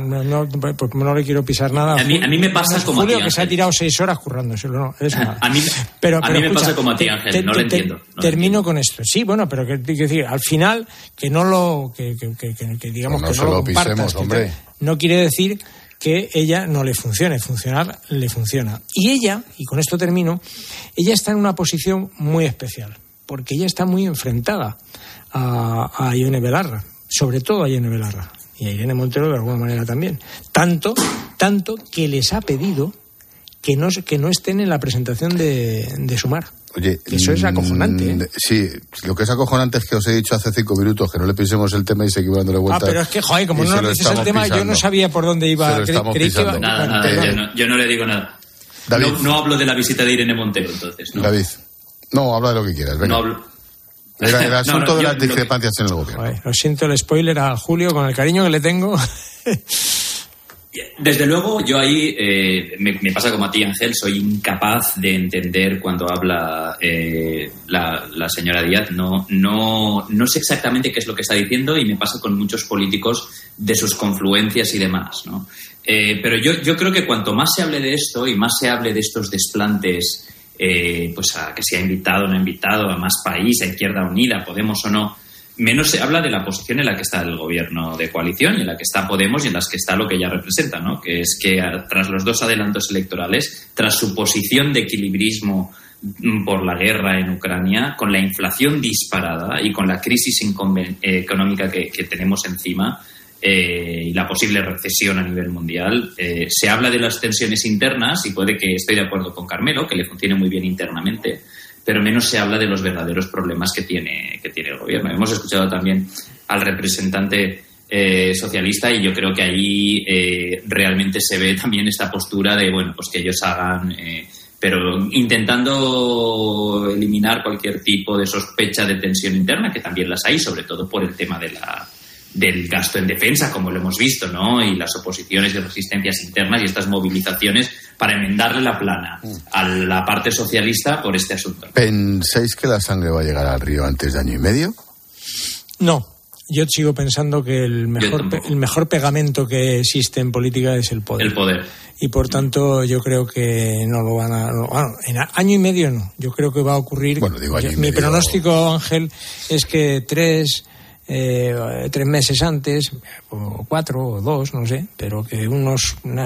Speaker 15: no le quiero pisar nada.
Speaker 14: A mí me pasa como
Speaker 15: Julio,
Speaker 14: a ti,
Speaker 15: que se ha tirado 6 horas currándoselo, no, eso nada.
Speaker 14: A mí me pasa como a ti, Ángel, no lo entiendo.
Speaker 15: Termino con esto. Sí, bueno, pero que decir, al final que no lo digamos que no lo compartas, hombre. No quiere decir que ella no le funcione, funcionar le funciona. Y ella, y con esto termino, ella está en una posición muy especial, porque ella está muy enfrentada a Ione Belarra, sobre todo a Ione Belarra, y a Irene Montero de alguna manera también. Tanto que les ha pedido que no estén en la presentación de Sumar.
Speaker 1: Oye,
Speaker 15: eso es acojonante.
Speaker 1: Sí, lo que es acojonante es que os he dicho hace 5 minutos que no le pisemos el tema y seguimos dándole vueltas.
Speaker 15: Pero es que, joder, como no le dices el tema, yo no sabía por dónde iba.
Speaker 1: Creí que iba...
Speaker 14: Nada, yo no le digo nada.
Speaker 1: David.
Speaker 14: No hablo de la visita de Irene Montero, entonces. ¿no?
Speaker 1: David, no, habla de lo que quieras. Venga.
Speaker 14: No hablo.
Speaker 1: Era el asunto de las discrepancias en el gobierno.
Speaker 15: Joder, lo siento el spoiler a Julio, con el cariño que le tengo.
Speaker 14: Desde luego, yo ahí me pasa como a ti, Ángel, soy incapaz de entender cuando habla la señora Díaz. No sé exactamente qué es lo que está diciendo y me pasa con muchos políticos de sus confluencias y demás, ¿no? Pero yo creo que cuanto más se hable de esto y más se hable de estos desplantes, pues a que se ha invitado o no ha invitado a más país, a Izquierda Unida, Podemos o no, menos se habla de la posición en la que está el gobierno de coalición y en la que está Podemos y en las que está lo que ella representa, ¿no? Que es que tras los 2 adelantos electorales, tras su posición de equilibrismo por la guerra en Ucrania, con la inflación disparada y con la crisis económica que tenemos encima y la posible recesión a nivel mundial, se habla de las tensiones internas y puede que estoy de acuerdo con Carmelo, que le funcione muy bien internamente, pero menos se habla de los verdaderos problemas que tiene el gobierno. Hemos escuchado también al representante socialista y yo creo que ahí realmente se ve también esta postura de, bueno, pues que ellos hagan, pero intentando eliminar cualquier tipo de sospecha de tensión interna, que también las hay, sobre todo por el tema del gasto en defensa, como lo hemos visto, ¿no? Y las oposiciones y resistencias internas y estas movilizaciones para enmendarle la plana a la parte socialista por este asunto.
Speaker 1: ¿Pensáis que la sangre va a llegar al río antes de 1 año y medio?
Speaker 15: No. Yo sigo pensando que el mejor pegamento que existe en política es el poder.
Speaker 14: El poder.
Speaker 15: Y por tanto yo creo que no lo van a... en 1 año y medio no. Yo creo que va a ocurrir...
Speaker 1: Bueno, digo año y medio.
Speaker 15: Mi pronóstico, Ángel, es que 3 meses antes, o 4 o 2, no sé, pero que un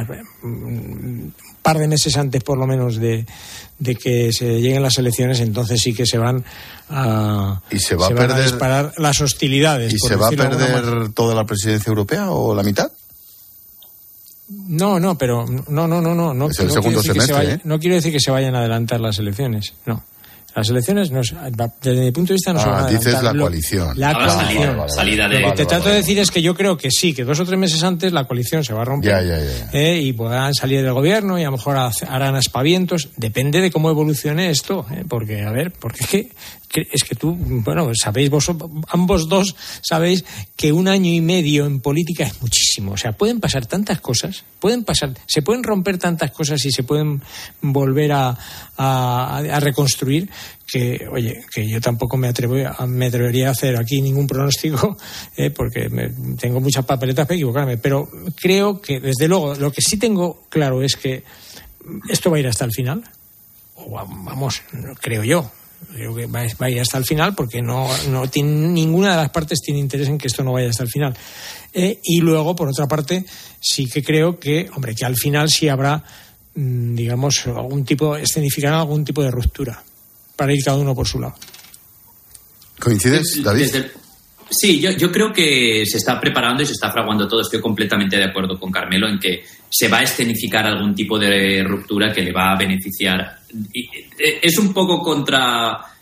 Speaker 15: par de meses antes por lo menos de que se lleguen las elecciones, entonces sí que se van a disparar las hostilidades.
Speaker 1: ¿Y se va a perder toda la presidencia europea o la mitad?
Speaker 15: No, pero no.
Speaker 1: Es el segundo semestre,
Speaker 15: no quiero decir que se vayan a adelantar las elecciones, no. Las elecciones, desde mi punto de vista, no se van a adelantar.
Speaker 1: Dices la coalición.
Speaker 15: La coalición.
Speaker 14: Salida de...
Speaker 15: Lo que te trato de decir es que yo creo que sí, que 2 o 3 meses antes la coalición se va a romper. Y podrán salir del gobierno y a lo mejor harán aspavientos. Depende de cómo evolucione esto. Porque es que tú, bueno, sabéis, ambos dos sabéis que 1 año y medio en política es muchísimo. O sea, pueden pasar tantas cosas, se pueden romper tantas cosas y se pueden volver a reconstruir que, oye, que yo tampoco me atrevería a hacer aquí ningún pronóstico, porque tengo muchas papeletas para equivocarme. Pero creo que, desde luego, lo que sí tengo claro es que esto va a ir hasta el final. O vamos, creo yo. Creo que va a ir hasta el final porque no tiene, ninguna de las partes tiene interés en que esto no vaya hasta el final. Y luego, por otra parte, sí que creo que al final sí habrá, digamos, escenificarán algún tipo de ruptura para ir cada uno por su lado.
Speaker 1: ¿Coincides, David?
Speaker 14: Sí, yo creo que se está preparando y se está fraguando todo. Estoy completamente de acuerdo con Carmelo en que se va a escenificar algún tipo de ruptura que le va a beneficiar. Es un poco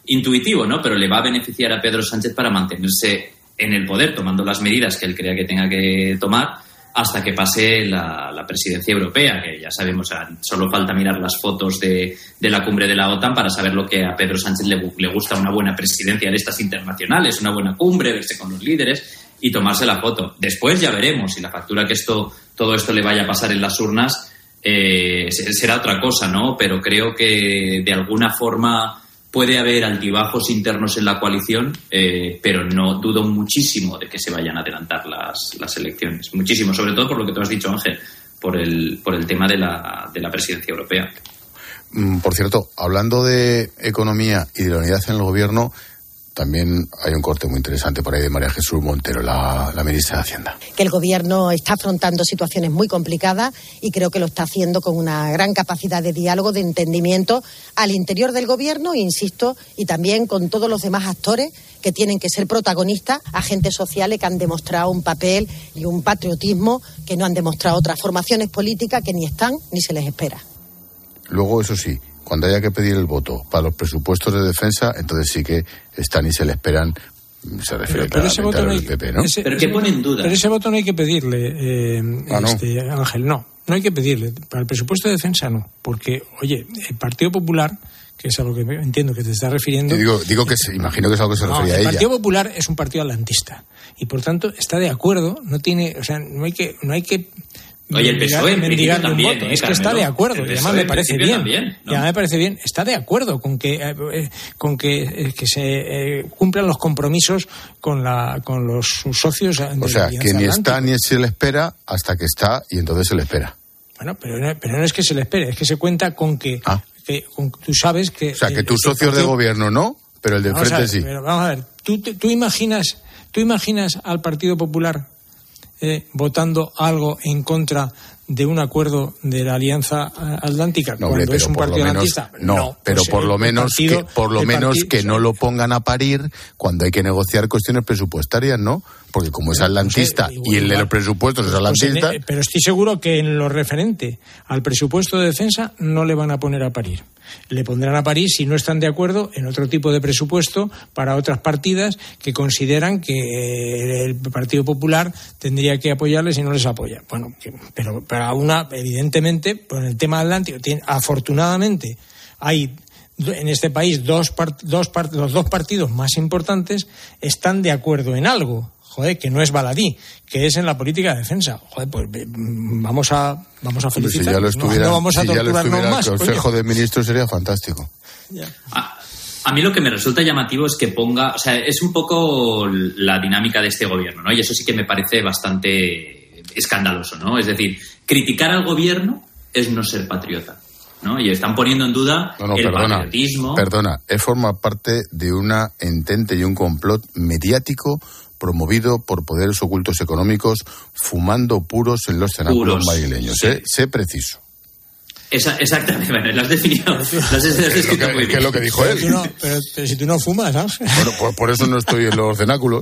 Speaker 14: intuitivo, ¿no? Pero le va a beneficiar a Pedro Sánchez para mantenerse en el poder, tomando las medidas que él crea que tenga que tomar hasta que pase la presidencia europea, que ya sabemos, solo falta mirar las fotos de la cumbre de la OTAN para saber lo que a Pedro Sánchez le gusta una buena presidencia de estas internacionales, una buena cumbre, verse con los líderes y tomarse la foto. Después ya veremos si la factura que todo esto le vaya a pasar en las urnas será otra cosa, ¿no? Pero creo que de alguna forma puede haber altibajos internos en la coalición, pero no dudo muchísimo de que se vayan a adelantar las elecciones. Muchísimo, sobre todo por lo que tú has dicho, Ángel, por el tema de la presidencia europea.
Speaker 1: Por cierto, hablando de economía y de la unidad en el gobierno, también hay un corte muy interesante por ahí de María Jesús Montero, la ministra de Hacienda.
Speaker 4: Que el gobierno está afrontando situaciones muy complicadas y creo que lo está haciendo con una gran capacidad de diálogo, de entendimiento al interior del gobierno, insisto, y también con todos los demás actores que tienen que ser protagonistas, agentes sociales que han demostrado un papel y un patriotismo que no han demostrado otras formaciones políticas que ni están ni se les espera.
Speaker 1: Luego, eso sí, cuando haya que pedir el voto para los presupuestos de defensa, entonces sí que están y se le esperan, se refiere claramente al PP, ¿no?
Speaker 14: Pero que pone en duda.
Speaker 15: Pero ese voto no hay que pedirle, Ángel, no hay que pedirle. Para el presupuesto de defensa no, porque, oye, el Partido Popular, que es a lo que entiendo que te estás refiriendo...
Speaker 1: Digo que imagino que es a lo que se refería a ella.
Speaker 15: El Partido Popular es un partido atlantista y, por tanto, está de acuerdo, no hay que
Speaker 14: Oye, el PSOE en principio también,
Speaker 15: es que está de acuerdo, y además me parece bien. También, ¿no? Y además me parece bien, está de acuerdo con que se cumplan los compromisos con sus socios.
Speaker 1: O sea, que ni está ni se le espera hasta que está y entonces se le espera.
Speaker 15: Bueno, pero no es que se le espere, es que se cuenta con que tú sabes que...
Speaker 1: O sea, que tus socios de gobierno no, pero el de frente sí.
Speaker 15: Pero vamos a ver, ¿tú imaginas al Partido Popular votando algo en contra de un acuerdo de la Alianza Atlántica cuando es un partido atlantista?
Speaker 1: Pero por lo menos que no lo pongan a parir cuando hay que negociar cuestiones presupuestarias, ¿no? Porque como es atlantista y el de los presupuestos es atlantista...
Speaker 15: pero estoy seguro que en lo referente al presupuesto de defensa no le van a poner a parir. Le pondrán a parir si no están de acuerdo en otro tipo de presupuesto para otras partidas que consideran que el Partido Popular tendría que apoyarles y no les apoya. Bueno, pero para evidentemente, por el tema atlántico, afortunadamente hay en este país los dos partidos más importantes están de acuerdo en algo. Joder, que no es baladí, que es en la política de defensa. Joder, pues vamos a felicitar.
Speaker 1: Si ya lo estuviera,
Speaker 15: no vamos a torturarnos más.
Speaker 1: El Consejo de Ministros sería fantástico.
Speaker 14: A mí lo que me resulta llamativo es que ponga... O sea, es un poco la dinámica de este gobierno, ¿no? Y eso sí que me parece bastante escandaloso, ¿no? Es decir, criticar al gobierno es no ser patriota, ¿no? Y están poniendo en duda patriotismo.
Speaker 1: Perdona, forma parte de una entente y un complot mediático promovido por poderes ocultos económicos fumando puros en los cenáculos madrileños.
Speaker 14: Sí.
Speaker 1: Sé preciso.
Speaker 14: Exactamente, bueno, lo has definido.
Speaker 1: ¿Qué es lo que dijo él?
Speaker 15: Pero si tú no fumas, Ángel.
Speaker 1: Bueno, por eso no estoy en los cenáculos.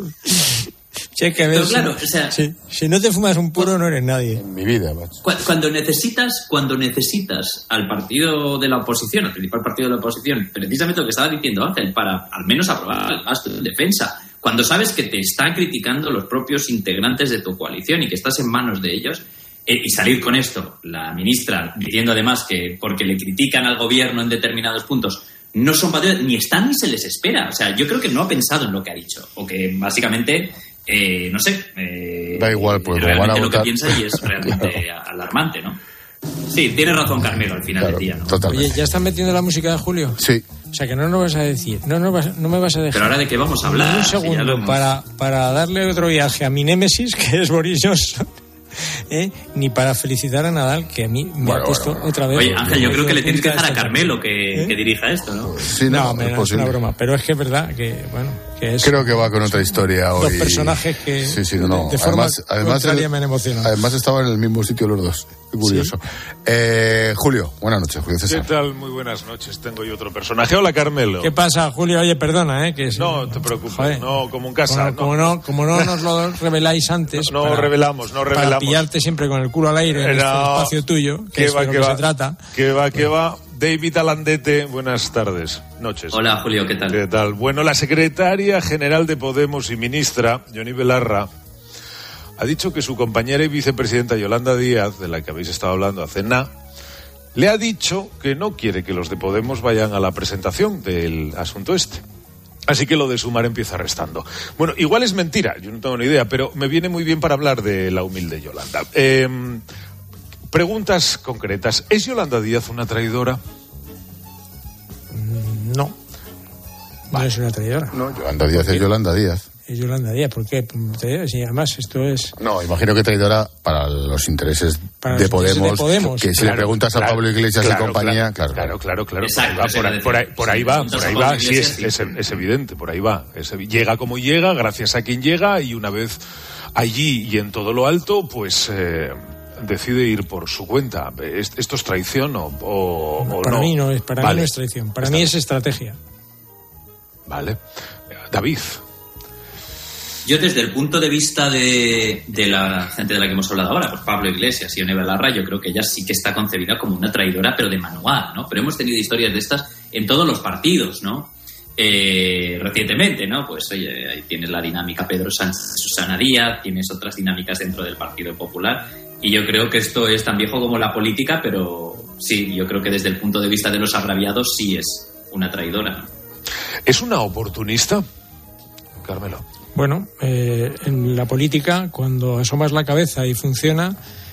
Speaker 14: Pero claro, o sea,
Speaker 15: si no te fumas un puro no eres nadie.
Speaker 1: En mi vida, macho.
Speaker 14: Cuando necesitas al partido de la oposición, al principal partido de la oposición, precisamente lo que estaba diciendo Ángel, para al menos aprobar el gasto de defensa, cuando sabes que te están criticando los propios integrantes de tu coalición y que estás en manos de ellos, y salir con esto, la ministra diciendo además que porque le critican al gobierno en determinados puntos, no son patriotas, ni están ni se les espera. O sea, yo creo que no ha pensado en lo que ha dicho, o que básicamente... no sé.
Speaker 1: Da igual, pues
Speaker 14: realmente lo que piensa y es realmente alarmante, ¿no? Sí, tiene razón Carmelo al final del día, ¿no?
Speaker 1: Totalmente.
Speaker 15: Oye, ¿ya están metiendo la música de Julio?
Speaker 1: Sí.
Speaker 15: O sea, que no nos vas a decir, no me vas a dejar.
Speaker 14: Pero ahora de qué vamos a hablar.
Speaker 15: Un segundo, para darle otro viaje a mi némesis, que es Boris Johnson. Ni para felicitar a Nadal, que a mí me ha puesto otra vez.
Speaker 14: Oye, Ángel, yo creo que le tienes que dejar a Carmelo que dirija esto, ¿no?
Speaker 1: Sí,
Speaker 15: es una broma, pero es que es verdad que, bueno, que es...
Speaker 1: Creo que va con otra historia hoy.
Speaker 15: Dos personajes que de forma contraria me han emocionado.
Speaker 1: Además estaban en el mismo sitio los dos. Qué curioso. ¿Sí? Julio, buenas noches, Julio César.
Speaker 5: ¿Qué tal? Muy buenas noches. Tengo yo otro personaje. Hola, Carmelo.
Speaker 15: ¿Qué pasa, Julio? Oye, perdona, que
Speaker 5: no te preocupes. No, como en casa.
Speaker 15: Como no nos lo reveláis antes.
Speaker 5: No revelamos.
Speaker 15: Para pillarte siempre con el culo al aire en este espacio tuyo, que es de lo que se trata.
Speaker 5: Que va. David Alandete, buenas tardes, noches.
Speaker 14: Hola, Julio, ¿qué tal?
Speaker 5: ¿Qué tal? Bueno, la secretaria general de Podemos y ministra, Yone Belarra, ha dicho que su compañera y vicepresidenta Yolanda Díaz, de la que habéis estado hablando hace nada, le ha dicho que no quiere que los de Podemos vayan a la presentación del asunto este. Así que lo de sumar empieza restando. Bueno, igual es mentira, yo no tengo ni idea, pero me viene muy bien para hablar de la humilde Yolanda. Preguntas concretas. ¿Es Yolanda Díaz una traidora?
Speaker 15: No. No es una traidora.
Speaker 1: No, Yolanda Díaz es Yolanda Díaz.
Speaker 15: Es Yolanda Díaz, ¿por qué? Sí, además esto es...
Speaker 1: No, imagino que traidora para los intereses de Podemos, que si le preguntas a Pablo Iglesias y compañía...
Speaker 5: Claro.
Speaker 14: Exacto,
Speaker 5: por ahí va, sí, es evidente, por ahí va. Llega como llega, gracias a quien llega, y una vez allí y en todo lo alto, pues... decide ir por su cuenta. ¿Esto es traición o
Speaker 15: para
Speaker 5: no?
Speaker 15: Mí no es, para mí no es traición, para mí es estrategia.
Speaker 5: Vale. David.
Speaker 14: Yo desde el punto de vista de la gente de la que hemos hablado ahora, pues Pablo Iglesias y Yone Belarra, yo creo que ella sí que está concebida como una traidora, pero de manual, ¿no? Pero hemos tenido historias de estas en todos los partidos, ¿no? Recientemente, ¿no? Pues oye, ahí tienes la dinámica Pedro Sánchez, Susana Díaz, tienes otras dinámicas dentro del Partido Popular, y yo creo que esto es tan viejo como la política, pero sí, yo creo que desde el punto de vista de los agraviados sí es una traidora, ¿no?
Speaker 5: ¿Es una oportunista, Carmelo?
Speaker 15: Bueno, en la política, cuando asomas la cabeza y funciona,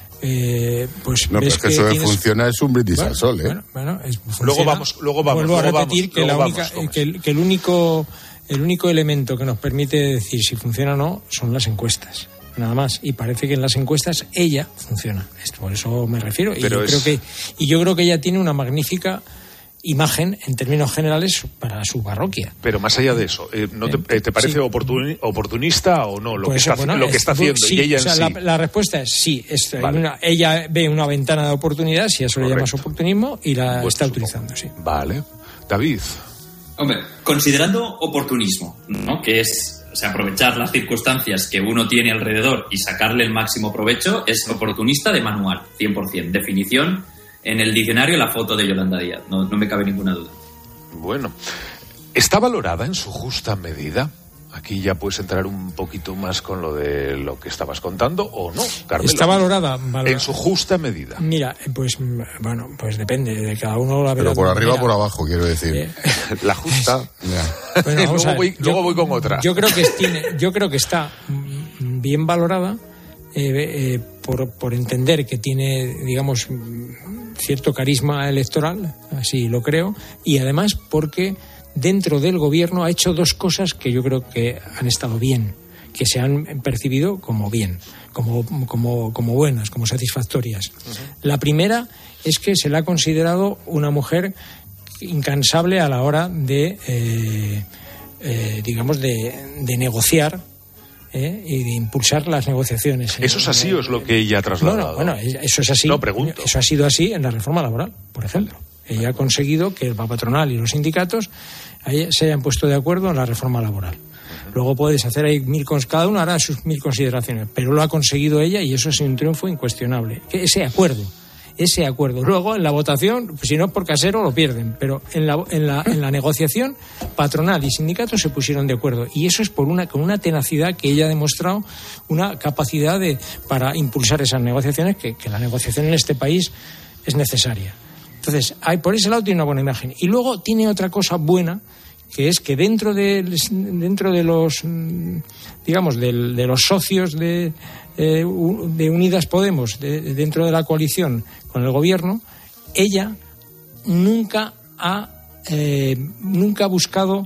Speaker 15: pues
Speaker 1: no,
Speaker 15: ves
Speaker 1: pero que eso de funciona es un brindis al sol, ¿eh?
Speaker 15: Bueno,
Speaker 5: luego vamos.
Speaker 15: Vuelvo a repetir que el único elemento que nos permite decir si funciona o no son las encuestas. Nada más, y parece que en las encuestas ella funciona. Por eso me refiero. Y yo creo que ella tiene una magnífica imagen en términos generales para su parroquia.
Speaker 5: Pero más allá de eso, ¿te parece oportunista o no lo que está haciendo?
Speaker 15: Sí,
Speaker 5: y ella
Speaker 15: la respuesta es sí. Vale. Ella ve una ventana de oportunidad, si eso le llamas oportunismo, y la está utilizando, sí.
Speaker 5: Vale. David.
Speaker 14: Hombre, considerando oportunismo, ¿no? Que es, o sea, aprovechar las circunstancias que uno tiene alrededor y sacarle el máximo provecho, es oportunista de manual, 100%. Definición en el diccionario, la foto de Yolanda Díaz, no me cabe ninguna duda.
Speaker 5: Bueno, ¿está valorada en su justa medida? Aquí ya puedes entrar un poquito más con lo de lo que estabas contando, ¿o no, Carmelo?
Speaker 15: ¿Está valorada?
Speaker 5: En su justa medida.
Speaker 15: Mira, pues depende, de cada uno la verá.
Speaker 1: Pero por arriba o por abajo, quiero decir.
Speaker 5: La justa.
Speaker 15: Bueno,
Speaker 5: luego voy con otra.
Speaker 15: Yo creo que está bien valorada, por entender que tiene, digamos, cierto carisma electoral, así lo creo, y además porque dentro del gobierno ha hecho dos cosas que yo creo que han estado bien, que se han percibido como bien, como buenas, como satisfactorias. Uh-huh. La primera es que se la ha considerado una mujer incansable a la hora de, digamos, de negociar, y de impulsar las negociaciones.
Speaker 5: ¿Eso es así o es lo que ella ha trasladado?
Speaker 15: Bueno, eso es así.
Speaker 5: No, pregunto.
Speaker 15: Eso ha sido así en la reforma laboral, por ejemplo. Ella ha conseguido que la patronal y los sindicatos se hayan puesto de acuerdo en la reforma laboral. Luego puedes hacer ahí cada uno hará sus 1000 consideraciones, pero lo ha conseguido ella y eso es un triunfo incuestionable. Ese acuerdo. Luego, en la votación, pues, si no es por casero, lo pierden. Pero en la negociación, patronal y sindicatos se pusieron de acuerdo. Y eso es con una tenacidad que ella ha demostrado, una capacidad para impulsar esas negociaciones, que la negociación en este país es necesaria. Entonces, por ese lado tiene una buena imagen. Y luego tiene otra cosa buena, que es que dentro de los, digamos, de los socios de Unidas Podemos, dentro de la coalición con el gobierno, ella nunca ha buscado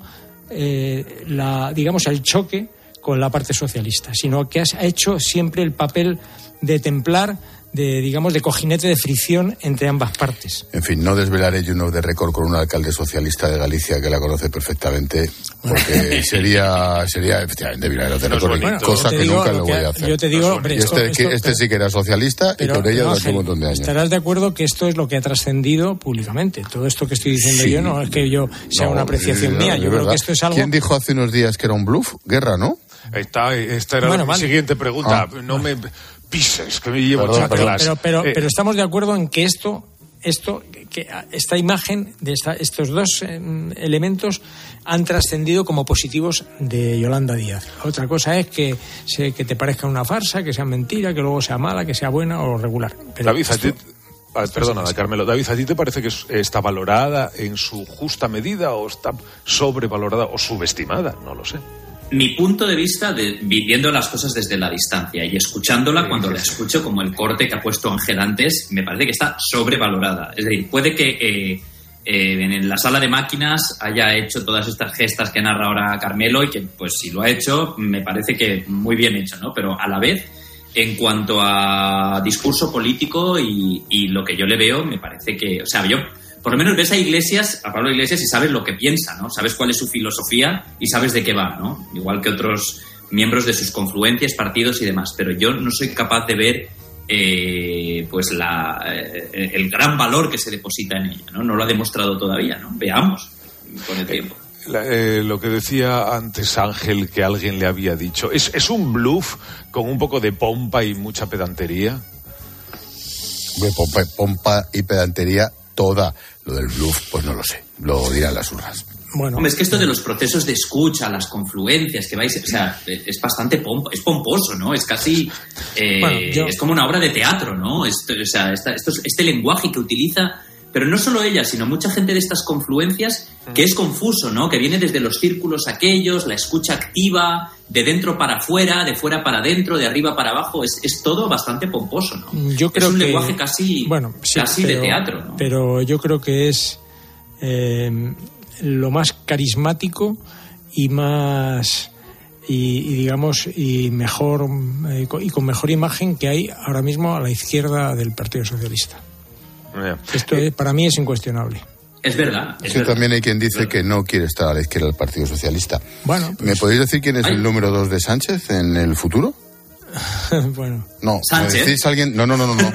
Speaker 15: el choque con la parte socialista, sino que ha hecho siempre el papel de templar, de cojinete de fricción entre ambas partes.
Speaker 1: En fin, no desvelaré yo uno de récord con un alcalde socialista de Galicia que la conoce perfectamente, porque sería efectivamente virar de récord, cosa que nunca lo voy a hacer.
Speaker 15: Yo te digo, hombre,
Speaker 1: este sí que era socialista y con ella durante un montón de años.
Speaker 15: Estarás de acuerdo que esto es lo que ha trascendido públicamente. Todo esto que estoy diciendo yo no es que yo sea una apreciación mía. Yo creo que esto es algo.
Speaker 1: ¿Quién dijo hace unos días que era un bluff? Guerra, ¿no?
Speaker 5: Esta era mi siguiente pregunta. Me pises, que me llevo
Speaker 15: pero estamos de acuerdo en que esto esta imagen de estos dos elementos han trascendido como positivos de Yolanda Díaz. Otra cosa es que te parezca una farsa, que sea mentira, que luego sea mala, que sea buena o regular. Pero
Speaker 5: David, perdona, Carmelo. David, ¿a ti te parece que está valorada en su justa medida o está sobrevalorada o subestimada? No lo sé.
Speaker 14: Mi punto de vista, viviendo las cosas desde la distancia y escuchándola, cuando la escucho, como el corte que ha puesto Ángel antes, me parece que está sobrevalorada. Es decir, puede que en la sala de máquinas haya hecho todas estas gestas que narra ahora Carmelo y que, pues, si lo ha hecho, me parece que muy bien hecho, ¿no? Pero a la vez, en cuanto a discurso político y lo que yo le veo, me parece que... O sea, yo... Por lo menos ves a Pablo Iglesias y sabes lo que piensa, ¿no? Sabes cuál es su filosofía y sabes de qué va, ¿no? Igual que otros miembros de sus confluencias, partidos y demás. Pero yo no soy capaz de ver pues el gran valor que se deposita en ella, ¿no? No lo ha demostrado todavía, ¿no? Veamos con el tiempo.
Speaker 5: Lo que decía antes Ángel, que alguien le había dicho, ¿es un bluff con un poco de pompa y mucha pedantería?
Speaker 1: Pompa y pedantería toda. Lo del bluff, pues no lo sé, lo dirán las urnas.
Speaker 15: Bueno,
Speaker 14: hombre, es que esto de los procesos de escucha, las confluencias que vais, o sea, es bastante es pomposo, ¿no? Es casi es como una obra de teatro, ¿no? Este lenguaje que utiliza, pero no solo ella, sino mucha gente de estas confluencias, que es confuso, ¿no? Que viene desde los círculos aquellos, la escucha activa, de dentro para afuera, de fuera para adentro, de arriba para abajo, es todo bastante pomposo, ¿no?
Speaker 15: Yo creo
Speaker 14: es un
Speaker 15: que,
Speaker 14: lenguaje casi de teatro, ¿no?
Speaker 15: Pero yo creo que es lo más carismático y más digamos y mejor y con mejor imagen que hay ahora mismo a la izquierda del Partido Socialista. Esto para mí es incuestionable.
Speaker 14: Es verdad.
Speaker 1: También hay quien dice que no quiere estar a la izquierda del Partido Socialista.
Speaker 15: Bueno, pues,
Speaker 1: ¿me podéis decir quién es el número 2 de Sánchez en el futuro?
Speaker 15: Bueno.
Speaker 1: No,
Speaker 14: ¿Sánchez?
Speaker 1: ¿me decís alguien? No.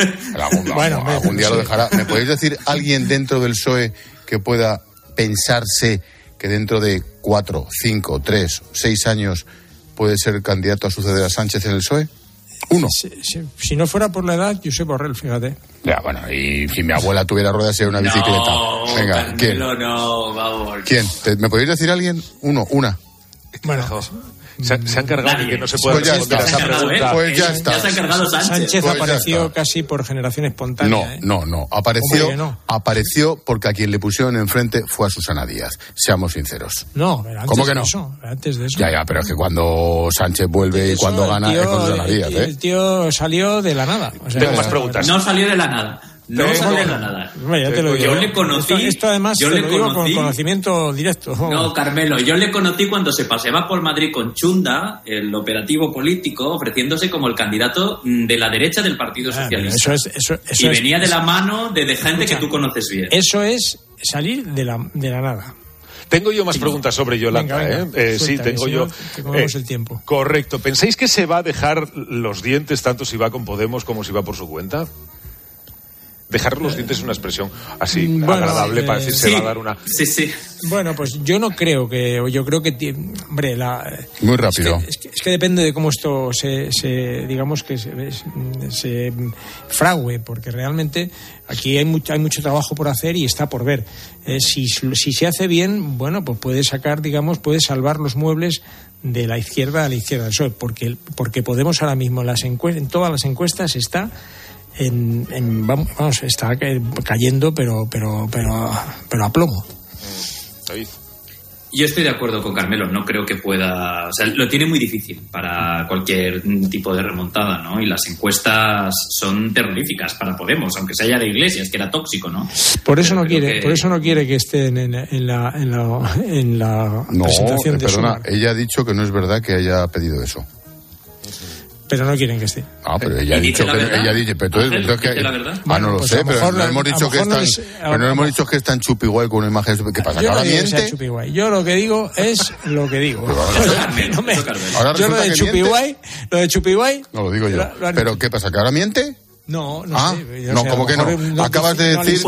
Speaker 1: Algún día lo dejará. ¿Me podéis decir alguien dentro del PSOE que pueda pensarse que dentro de 4, 5, 3, 6 años puede ser candidato a suceder a Sánchez en el PSOE? Uno.
Speaker 15: Si no fuera por la edad, Josep Borrell, fíjate.
Speaker 1: Ya, bueno, y si mi abuela tuviera ruedas sería una bicicleta. Venga, ¿quién?
Speaker 14: No, vamos.
Speaker 1: ¿Quién? ¿Me podéis decir alguien? Una.
Speaker 15: Bueno,
Speaker 5: se han cargado y que no se puede responder a esa pregunta.
Speaker 1: Pues ya está.
Speaker 14: Ya se ha cargado Sánchez.
Speaker 15: Sánchez apareció casi por generación espontánea.
Speaker 1: No. Apareció porque a quien le pusieron enfrente fue a Susana Díaz. Seamos sinceros.
Speaker 15: No, pero antes
Speaker 1: ¿cómo que no?
Speaker 15: Antes de eso.
Speaker 1: Ya, pero es que cuando Sánchez vuelve y cuando gana es con Susana Díaz, ¿eh?
Speaker 15: El tío salió de la nada. O sea,
Speaker 5: tengo más preguntas.
Speaker 14: No salió de la nada. No salió de la nada.
Speaker 15: Ya te lo digo.
Speaker 14: Yo le conocí.
Speaker 15: Esto además te lo digo con conocimiento directo.
Speaker 14: No, Carmelo, yo le conocí cuando se paseaba por Madrid con Chunda, el operativo político, ofreciéndose como el candidato de la derecha del Partido Socialista.
Speaker 15: Eso
Speaker 14: venía de la mano de gente que tú conoces bien.
Speaker 15: Eso es salir de la nada.
Speaker 5: Tengo yo más preguntas sobre Yolanda.
Speaker 15: Venga,
Speaker 5: sí, tengo yo.
Speaker 15: Que comemos el tiempo.
Speaker 5: Correcto. ¿Pensáis que se va a dejar los dientes tanto si va con Podemos como si va por su cuenta? Dejar los dientes es una expresión así agradable para decir se va a dar una...
Speaker 14: Sí.
Speaker 15: Bueno, pues yo no creo que... Yo creo que... Hombre,
Speaker 1: muy rápido.
Speaker 15: Es que depende de cómo esto digamos que se frague, porque realmente aquí hay mucho trabajo por hacer y está por ver. Si se hace bien, bueno, pues puede sacar, digamos, puede salvar los muebles de la izquierda a la izquierda del PSOE, porque Podemos ahora mismo en todas las encuestas está... está cayendo pero a plomo.
Speaker 5: David.
Speaker 14: Yo estoy de acuerdo con Carmelo, no creo que pueda, o sea, lo tiene muy difícil para cualquier tipo de remontada, ¿no? Y las encuestas son terroríficas para Podemos, aunque sea ya de Iglesias, que era tóxico, ¿no?
Speaker 15: Por eso no quiere que estén en la presentación de
Speaker 1: perdona, ella ha dicho que no es verdad que haya pedido eso.
Speaker 15: Pero no quieren que esté.
Speaker 1: Pero ella ha dicho que
Speaker 14: la verdad.
Speaker 1: No lo sé, pero no hemos dicho que hemos dicho que están chupiguay con una imagen. ¿Qué pasa? ¿Que ahora miente?
Speaker 15: Yo lo que digo es lo que digo. Yo lo de chupiguay
Speaker 1: no lo digo yo. Pero ¿qué pasa? ¿Que ahora miente?
Speaker 15: No sé.
Speaker 1: No, ¿cómo que no? Acabas de decir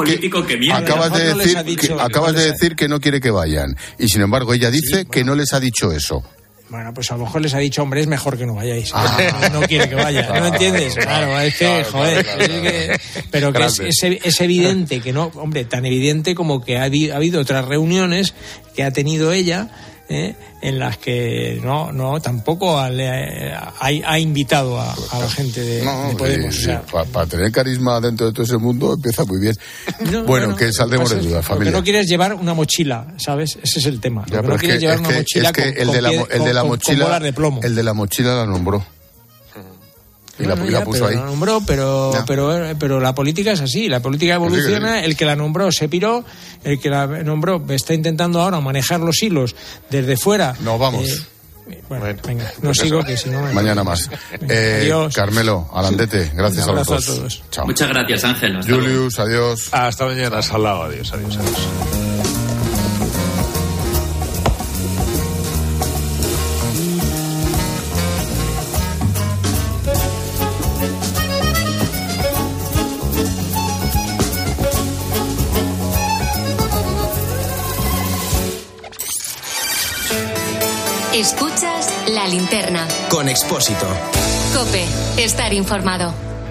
Speaker 1: que no quiere que vayan. Y sin embargo ella dice que no les ha dicho eso.
Speaker 15: Bueno, pues a lo mejor les ha dicho, hombre, es mejor que no vayáis. No quiere que vaya, ¿no entiendes? Claro, es que, joder. Pero que es evidente que no, hombre, tan evidente como que ha habido otras reuniones que ha tenido ella, en las que no tampoco ha invitado a la gente de Podemos.
Speaker 1: Sí, para tener carisma dentro de todo ese mundo empieza muy bien. Que saldremos de dudas, familia.
Speaker 15: Porque no quieres llevar una mochila, ¿sabes? Ese es el tema.
Speaker 1: Ya,
Speaker 15: no quieres llevar una mochila con bolas de plomo.
Speaker 1: El de la mochila la nombró. Y la puso ahí.
Speaker 15: La nombró, pero la política es así, la política evoluciona, sí. El que la nombró se piró, el que la nombró está intentando ahora manejar los hilos desde fuera.
Speaker 1: Nos vamos.
Speaker 15: Venga, no sigo, que si no...
Speaker 1: Mañana más. Adiós. Carmelo, Alandete, gracias a los dos.
Speaker 15: A todos.
Speaker 1: Chao.
Speaker 14: Muchas gracias, Ángel.
Speaker 1: Julius, adiós.
Speaker 5: Hasta mañana, Salao, adiós.
Speaker 3: Escuchas La Linterna.
Speaker 2: Con Expósito.
Speaker 3: COPE. Estar informado.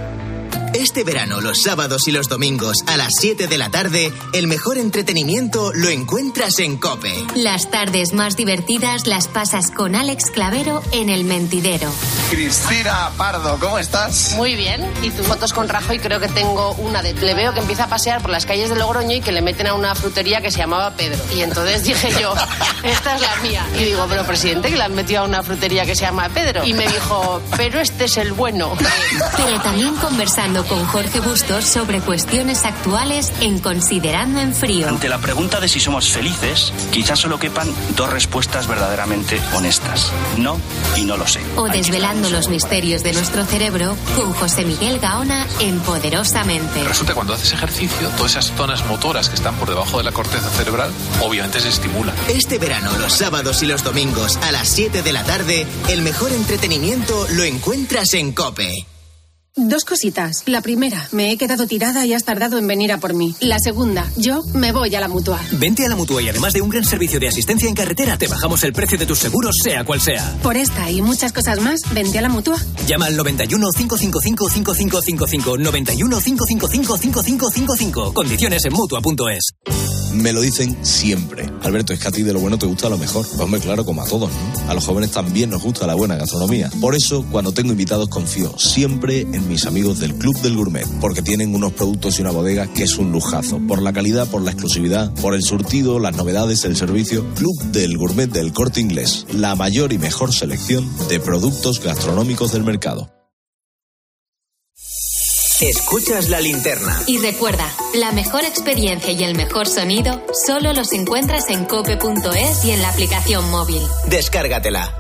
Speaker 2: Este verano, los sábados y los domingos, a las 7 de la tarde, el mejor entretenimiento lo encuentras en COPE.
Speaker 3: Las tardes más divertidas las pasas con Alex Clavero en El Mentidero.
Speaker 6: Cristina Pardo, ¿cómo estás?
Speaker 7: Muy bien. Y tus fotos con Rajoy, creo que tengo una de... Le veo que empieza a pasear por las calles de Logroño y que le meten a una frutería que se llamaba Pedro. Y entonces dije yo, esta es la mía. Y digo, pero presidente, que le han metido a una frutería que se llama Pedro. Y me dijo, pero este es el bueno.
Speaker 3: Pero también conversando con Jorge Bustos sobre cuestiones actuales en Considerando en Frío.
Speaker 8: Ante la pregunta de si somos felices, quizás solo quepan dos respuestas verdaderamente honestas. No y no lo sé.
Speaker 3: O desvelando los misterios de nuestro cerebro con José Miguel Gaona en Poderosamente.
Speaker 9: Resulta que cuando haces ejercicio, todas esas zonas motoras que están por debajo de la corteza cerebral, obviamente se estimulan.
Speaker 2: Este verano, los sábados y los domingos, a las 7 de la tarde, el mejor entretenimiento lo encuentras en COPE.
Speaker 10: Dos cositas. La primera, me he quedado tirada y has tardado en venir a por mí. La segunda, yo me voy a la Mutua.
Speaker 12: Vente a la Mutua y además de un gran servicio de asistencia en carretera, te bajamos el precio de tus seguros, sea cual sea.
Speaker 10: Por esta y muchas cosas más, vente a la Mutua.
Speaker 12: Llama al 91 555 5555. 91 555 5555. Condiciones en Mutua.es.
Speaker 27: Me lo dicen siempre. Alberto, es que a ti de lo bueno te gusta lo mejor. Pues hombre, claro, como a todos, ¿no? A los jóvenes también nos gusta la buena gastronomía. Por eso, cuando tengo invitados, confío siempre en mis amigos del Club del Gourmet, porque tienen unos productos y una bodega que es un lujazo. Por la calidad, por la exclusividad, por el surtido, las novedades, el servicio. Club del Gourmet del Corte Inglés. La mayor y mejor selección de productos gastronómicos del mercado.
Speaker 2: Escuchas La Linterna.
Speaker 3: Y recuerda, la mejor experiencia y el mejor sonido solo los encuentras en cope.es y en la aplicación móvil.
Speaker 2: Descárgatela.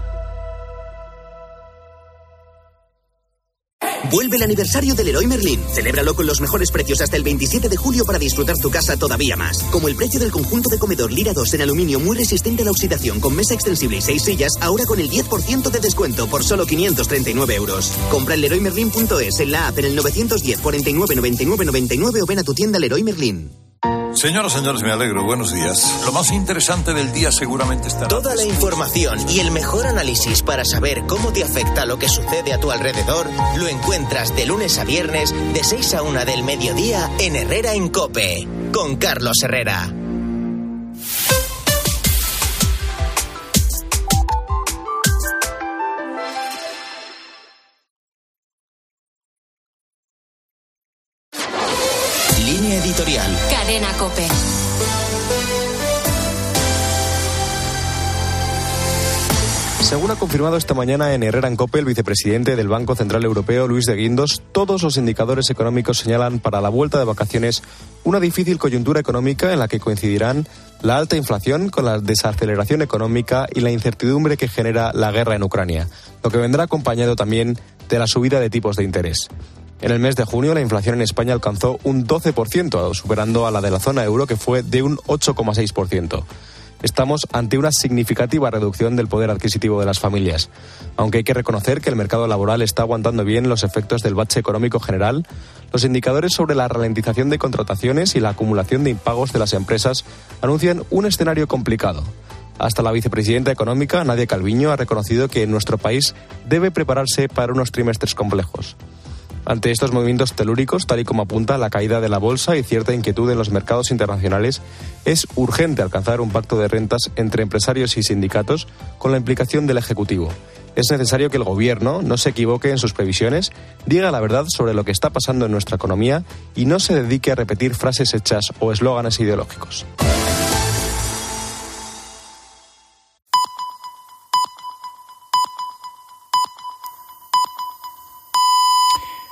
Speaker 2: Vuelve el aniversario del Leroy Merlin. Celébralo con los mejores precios hasta el 27 de julio para disfrutar tu casa todavía más. Como el precio del conjunto de comedor Lira 2 en aluminio muy resistente a la oxidación con mesa extensible y 6 sillas, ahora con el 10% de descuento por solo 539 euros. Compra en LeroyMerlin.es, en la app, en el 910 49 99 99 o ven a tu tienda Leroy Merlin.
Speaker 28: Señoras, señores, me alegro. Buenos días. Lo más interesante del día seguramente estará...
Speaker 2: Toda la información y el mejor análisis para saber cómo te afecta lo que sucede a tu alrededor lo encuentras de lunes a viernes de 6 a 1 del mediodía en Herrera en COPE, con Carlos Herrera. Línea editorial.
Speaker 3: Cadena COPE.
Speaker 29: Según ha confirmado esta mañana en Herrera en COPE el vicepresidente del Banco Central Europeo, Luis de Guindos, todos los indicadores económicos señalan para la vuelta de vacaciones una difícil coyuntura económica en la que coincidirán la alta inflación con la desaceleración económica y la incertidumbre que genera la guerra en Ucrania, lo que vendrá acompañado también de la subida de tipos de interés. En el mes de junio, la inflación en España alcanzó un 12%, superando a la de la zona euro, que fue de un 8,6%. Estamos ante una significativa reducción del poder adquisitivo de las familias. Aunque hay que reconocer que el mercado laboral está aguantando bien los efectos del bache económico general, los indicadores sobre la ralentización de contrataciones y la acumulación de impagos de las empresas anuncian un escenario complicado. Hasta la vicepresidenta económica, Nadia Calviño, ha reconocido que nuestro país debe prepararse para unos trimestres complejos. Ante estos movimientos telúricos, tal y como apunta la caída de la bolsa y cierta inquietud en los mercados internacionales, es urgente alcanzar un pacto de rentas entre empresarios y sindicatos con la implicación del Ejecutivo. Es necesario que el Gobierno no se equivoque en sus previsiones, diga la verdad sobre lo que está pasando en nuestra economía y no se dedique a repetir frases hechas o eslóganes ideológicos.